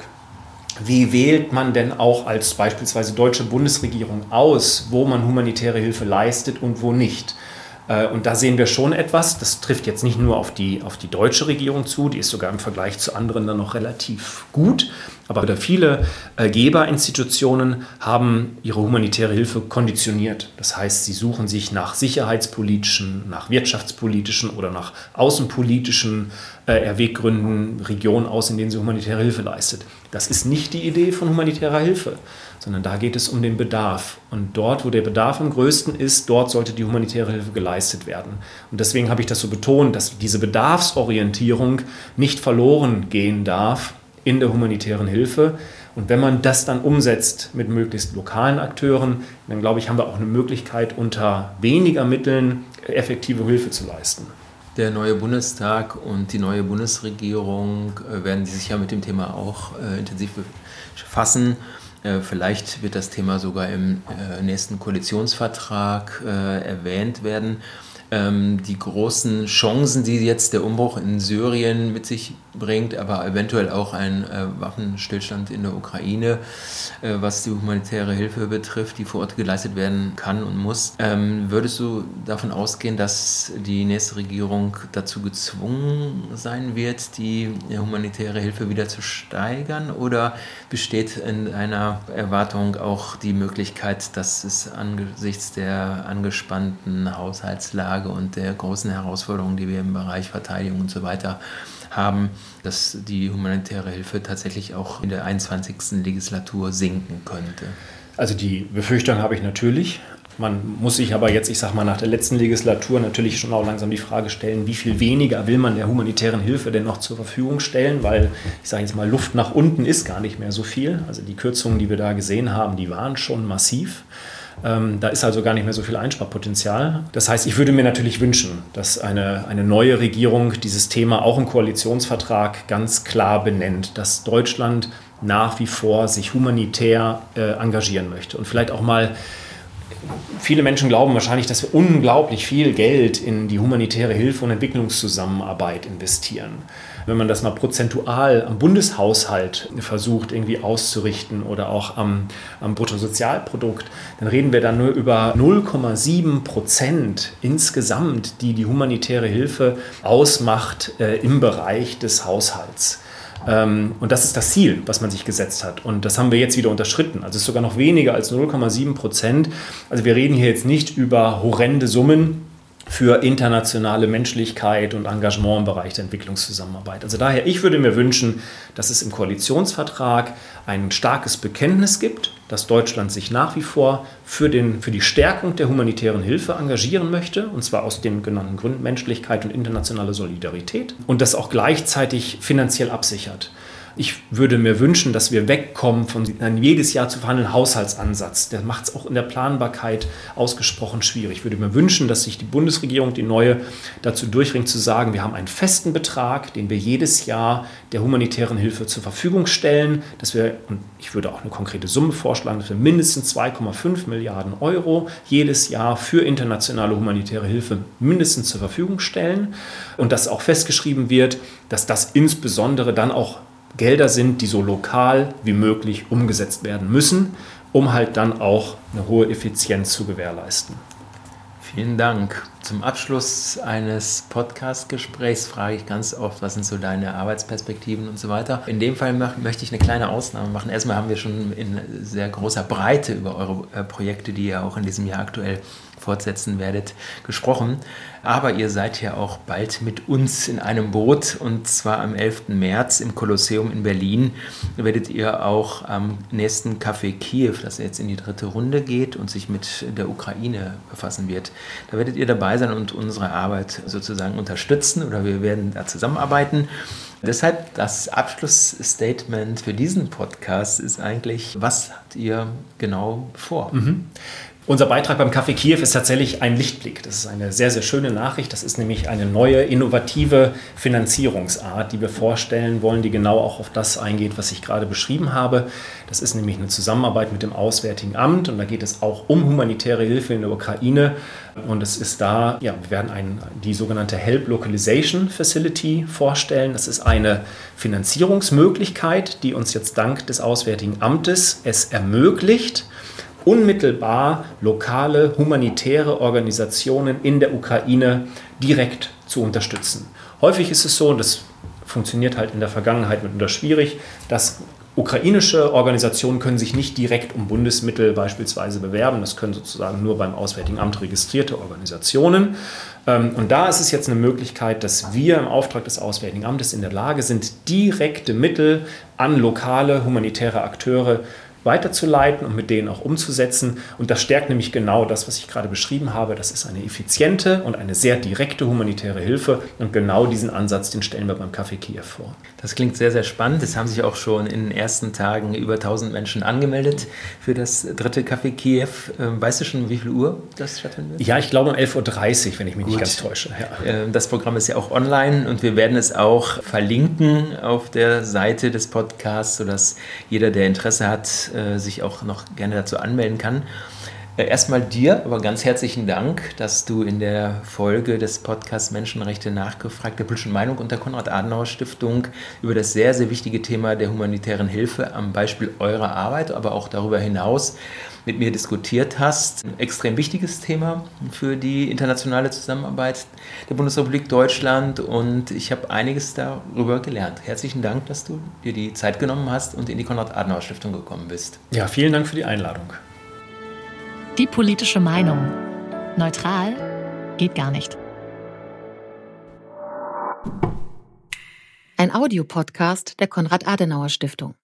Wie wählt man denn auch als beispielsweise deutsche Bundesregierung aus, wo man humanitäre Hilfe leistet und wo nicht? Und da sehen wir schon etwas, das trifft jetzt nicht nur auf die, auf die deutsche Regierung zu, die ist sogar im Vergleich zu anderen dann noch relativ gut, aber viele äh, Geberinstitutionen haben ihre humanitäre Hilfe konditioniert. Das heißt, sie suchen sich nach sicherheitspolitischen, nach wirtschaftspolitischen oder nach außenpolitischen äh, Erwäggründen Regionen aus, in denen sie humanitäre Hilfe leistet. Das ist nicht die Idee von humanitärer Hilfe, sondern da geht es um den Bedarf. Und dort, wo der Bedarf am größten ist, dort sollte die humanitäre Hilfe geleistet werden. Und deswegen habe ich das so betont, dass diese Bedarfsorientierung nicht verloren gehen darf in der humanitären Hilfe. Und wenn man das dann umsetzt mit möglichst lokalen Akteuren, dann glaube ich, haben wir auch eine Möglichkeit, unter weniger Mitteln effektive Hilfe zu leisten. Der neue Bundestag und die neue Bundesregierung werden sich ja mit dem Thema auch äh, intensiv befassen. Äh, vielleicht wird das Thema sogar im äh, nächsten Koalitionsvertrag äh, erwähnt werden. Ähm, die großen Chancen, die jetzt der Umbruch in Syrien mit sich bringt, aber eventuell auch ein äh, Waffenstillstand in der Ukraine, äh, was die humanitäre Hilfe betrifft, die vor Ort geleistet werden kann und muss. Ähm, würdest du davon ausgehen, dass die nächste Regierung dazu gezwungen sein wird, die humanitäre Hilfe wieder zu steigern? Oder besteht in einer Erwartung auch die Möglichkeit, dass es angesichts der angespannten Haushaltslage und der großen Herausforderungen, die wir im Bereich Verteidigung und so weiter haben, dass die humanitäre Hilfe tatsächlich auch in der einundzwanzigsten Legislatur sinken könnte? Also die Befürchtung habe ich natürlich. Man muss sich aber jetzt, ich sage mal, nach der letzten Legislatur natürlich schon auch langsam die Frage stellen, wie viel weniger will man der humanitären Hilfe denn noch zur Verfügung stellen, weil, ich sage jetzt mal, Luft nach unten ist gar nicht mehr so viel. Also die Kürzungen, die wir da gesehen haben, die waren schon massiv. Ähm, da ist also gar nicht mehr so viel Einsparpotenzial. Das heißt, ich würde mir natürlich wünschen, dass eine, eine neue Regierung dieses Thema auch im Koalitionsvertrag ganz klar benennt, dass Deutschland nach wie vor sich humanitär äh, engagieren möchte. Und vielleicht auch mal, viele Menschen glauben wahrscheinlich, dass wir unglaublich viel Geld in die humanitäre Hilfe und Entwicklungszusammenarbeit investieren. Wenn man das mal prozentual am Bundeshaushalt versucht irgendwie auszurichten oder auch am, am Bruttosozialprodukt, dann reden wir dann nur über null Komma sieben Prozent insgesamt, die die humanitäre Hilfe ausmacht äh, im Bereich des Haushalts. Ähm, und das ist das Ziel, was man sich gesetzt hat. Und das haben wir jetzt wieder unterschritten. Also es ist sogar noch weniger als null Komma sieben Prozent. Also wir reden hier jetzt nicht über horrende Summen für internationale Menschlichkeit und Engagement im Bereich der Entwicklungszusammenarbeit. Also daher, ich würde mir wünschen, dass es im Koalitionsvertrag ein starkes Bekenntnis gibt, dass Deutschland sich nach wie vor für, den, für die Stärkung der humanitären Hilfe engagieren möchte, und zwar aus den genannten Gründen Menschlichkeit und internationale Solidarität, und das auch gleichzeitig finanziell absichert. Ich würde mir wünschen, dass wir wegkommen von einem jedes Jahr zu verhandelnden Haushaltsansatz. Der macht es auch in der Planbarkeit ausgesprochen schwierig. Ich würde mir wünschen, dass sich die Bundesregierung, die neue, dazu durchringt zu sagen, wir haben einen festen Betrag, den wir jedes Jahr der humanitären Hilfe zur Verfügung stellen, dass wir, und ich würde auch eine konkrete Summe vorschlagen, dass wir mindestens zwei Komma fünf Milliarden Euro jedes Jahr für internationale humanitäre Hilfe mindestens zur Verfügung stellen und dass auch festgeschrieben wird, dass das insbesondere dann auch Gelder sind, die so lokal wie möglich umgesetzt werden müssen, um halt dann auch eine hohe Effizienz zu gewährleisten. Vielen Dank. Zum Abschluss eines Podcast-Gesprächs frage ich ganz oft, was sind so deine Arbeitsperspektiven und so weiter. In dem Fall möchte ich eine kleine Ausnahme machen. Erstmal haben wir schon in sehr großer Breite über eure Projekte, die ihr auch in diesem Jahr aktuell fortsetzen werdet, gesprochen. Aber ihr seid ja auch bald mit uns in einem Boot, und zwar am elften März im Kolosseum in Berlin werdet ihr auch am nächsten Café Kiew, das jetzt in die dritte Runde geht und sich mit der Ukraine befassen wird. Da werdet ihr dabei sein und unsere Arbeit sozusagen unterstützen, oder wir werden da zusammenarbeiten. Deshalb das Abschlussstatement für diesen Podcast ist eigentlich, was habt ihr genau vor? Mhm. Unser Beitrag beim Café Kiew ist tatsächlich ein Lichtblick. Das ist eine sehr, sehr schöne Nachricht. Das ist nämlich eine neue, innovative Finanzierungsart, die wir vorstellen wollen, die genau auch auf das eingeht, was ich gerade beschrieben habe. Das ist nämlich eine Zusammenarbeit mit dem Auswärtigen Amt, und da geht es auch um humanitäre Hilfe in der Ukraine. Und es ist da, ja, wir werden ein, die sogenannte Help Localization Facility vorstellen. Das ist eine Finanzierungsmöglichkeit, die uns jetzt dank des Auswärtigen Amtes es ermöglicht, unmittelbar lokale humanitäre Organisationen in der Ukraine direkt zu unterstützen. Häufig ist es so, und das funktioniert halt in der Vergangenheit mitunter schwierig, dass ukrainische Organisationen können sich nicht direkt um Bundesmittel beispielsweise bewerben. Das können sozusagen nur beim Auswärtigen Amt registrierte Organisationen. Und da ist es jetzt eine Möglichkeit, dass wir im Auftrag des Auswärtigen Amtes in der Lage sind, direkte Mittel an lokale humanitäre Akteure weiterzuleiten und mit denen auch umzusetzen. Und das stärkt nämlich genau das, was ich gerade beschrieben habe. Das ist eine effiziente und eine sehr direkte humanitäre Hilfe. Und genau diesen Ansatz, den stellen wir beim Café Kiew vor. Das klingt sehr, sehr spannend. Es haben sich auch schon in den ersten Tagen über tausend Menschen angemeldet für das dritte Café Kiew. Weißt du schon, wie viel Uhr das stattfinden wird? Ja, ich glaube um elf Uhr dreißig, wenn ich mich Gut. nicht ganz täusche. Ja. Das Programm ist ja auch online, und wir werden es auch verlinken auf der Seite des Podcasts, sodass jeder, der Interesse hat, sich auch noch gerne dazu anmelden kann. Erstmal dir, aber ganz herzlichen Dank, dass du in der Folge des Podcasts Menschenrechte nachgefragt, der politischen Meinung und der Konrad-Adenauer-Stiftung über das sehr, sehr wichtige Thema der humanitären Hilfe am Beispiel eurer Arbeit, aber auch darüber hinaus mit mir diskutiert hast. Ein extrem wichtiges Thema für die internationale Zusammenarbeit der Bundesrepublik Deutschland, und ich habe einiges darüber gelernt. Herzlichen Dank, dass du dir die Zeit genommen hast und in die Konrad-Adenauer-Stiftung gekommen bist. Ja, vielen Dank für die Einladung. Die politische Meinung. Neutral geht gar nicht. Ein Audiopodcast der Konrad-Adenauer-Stiftung.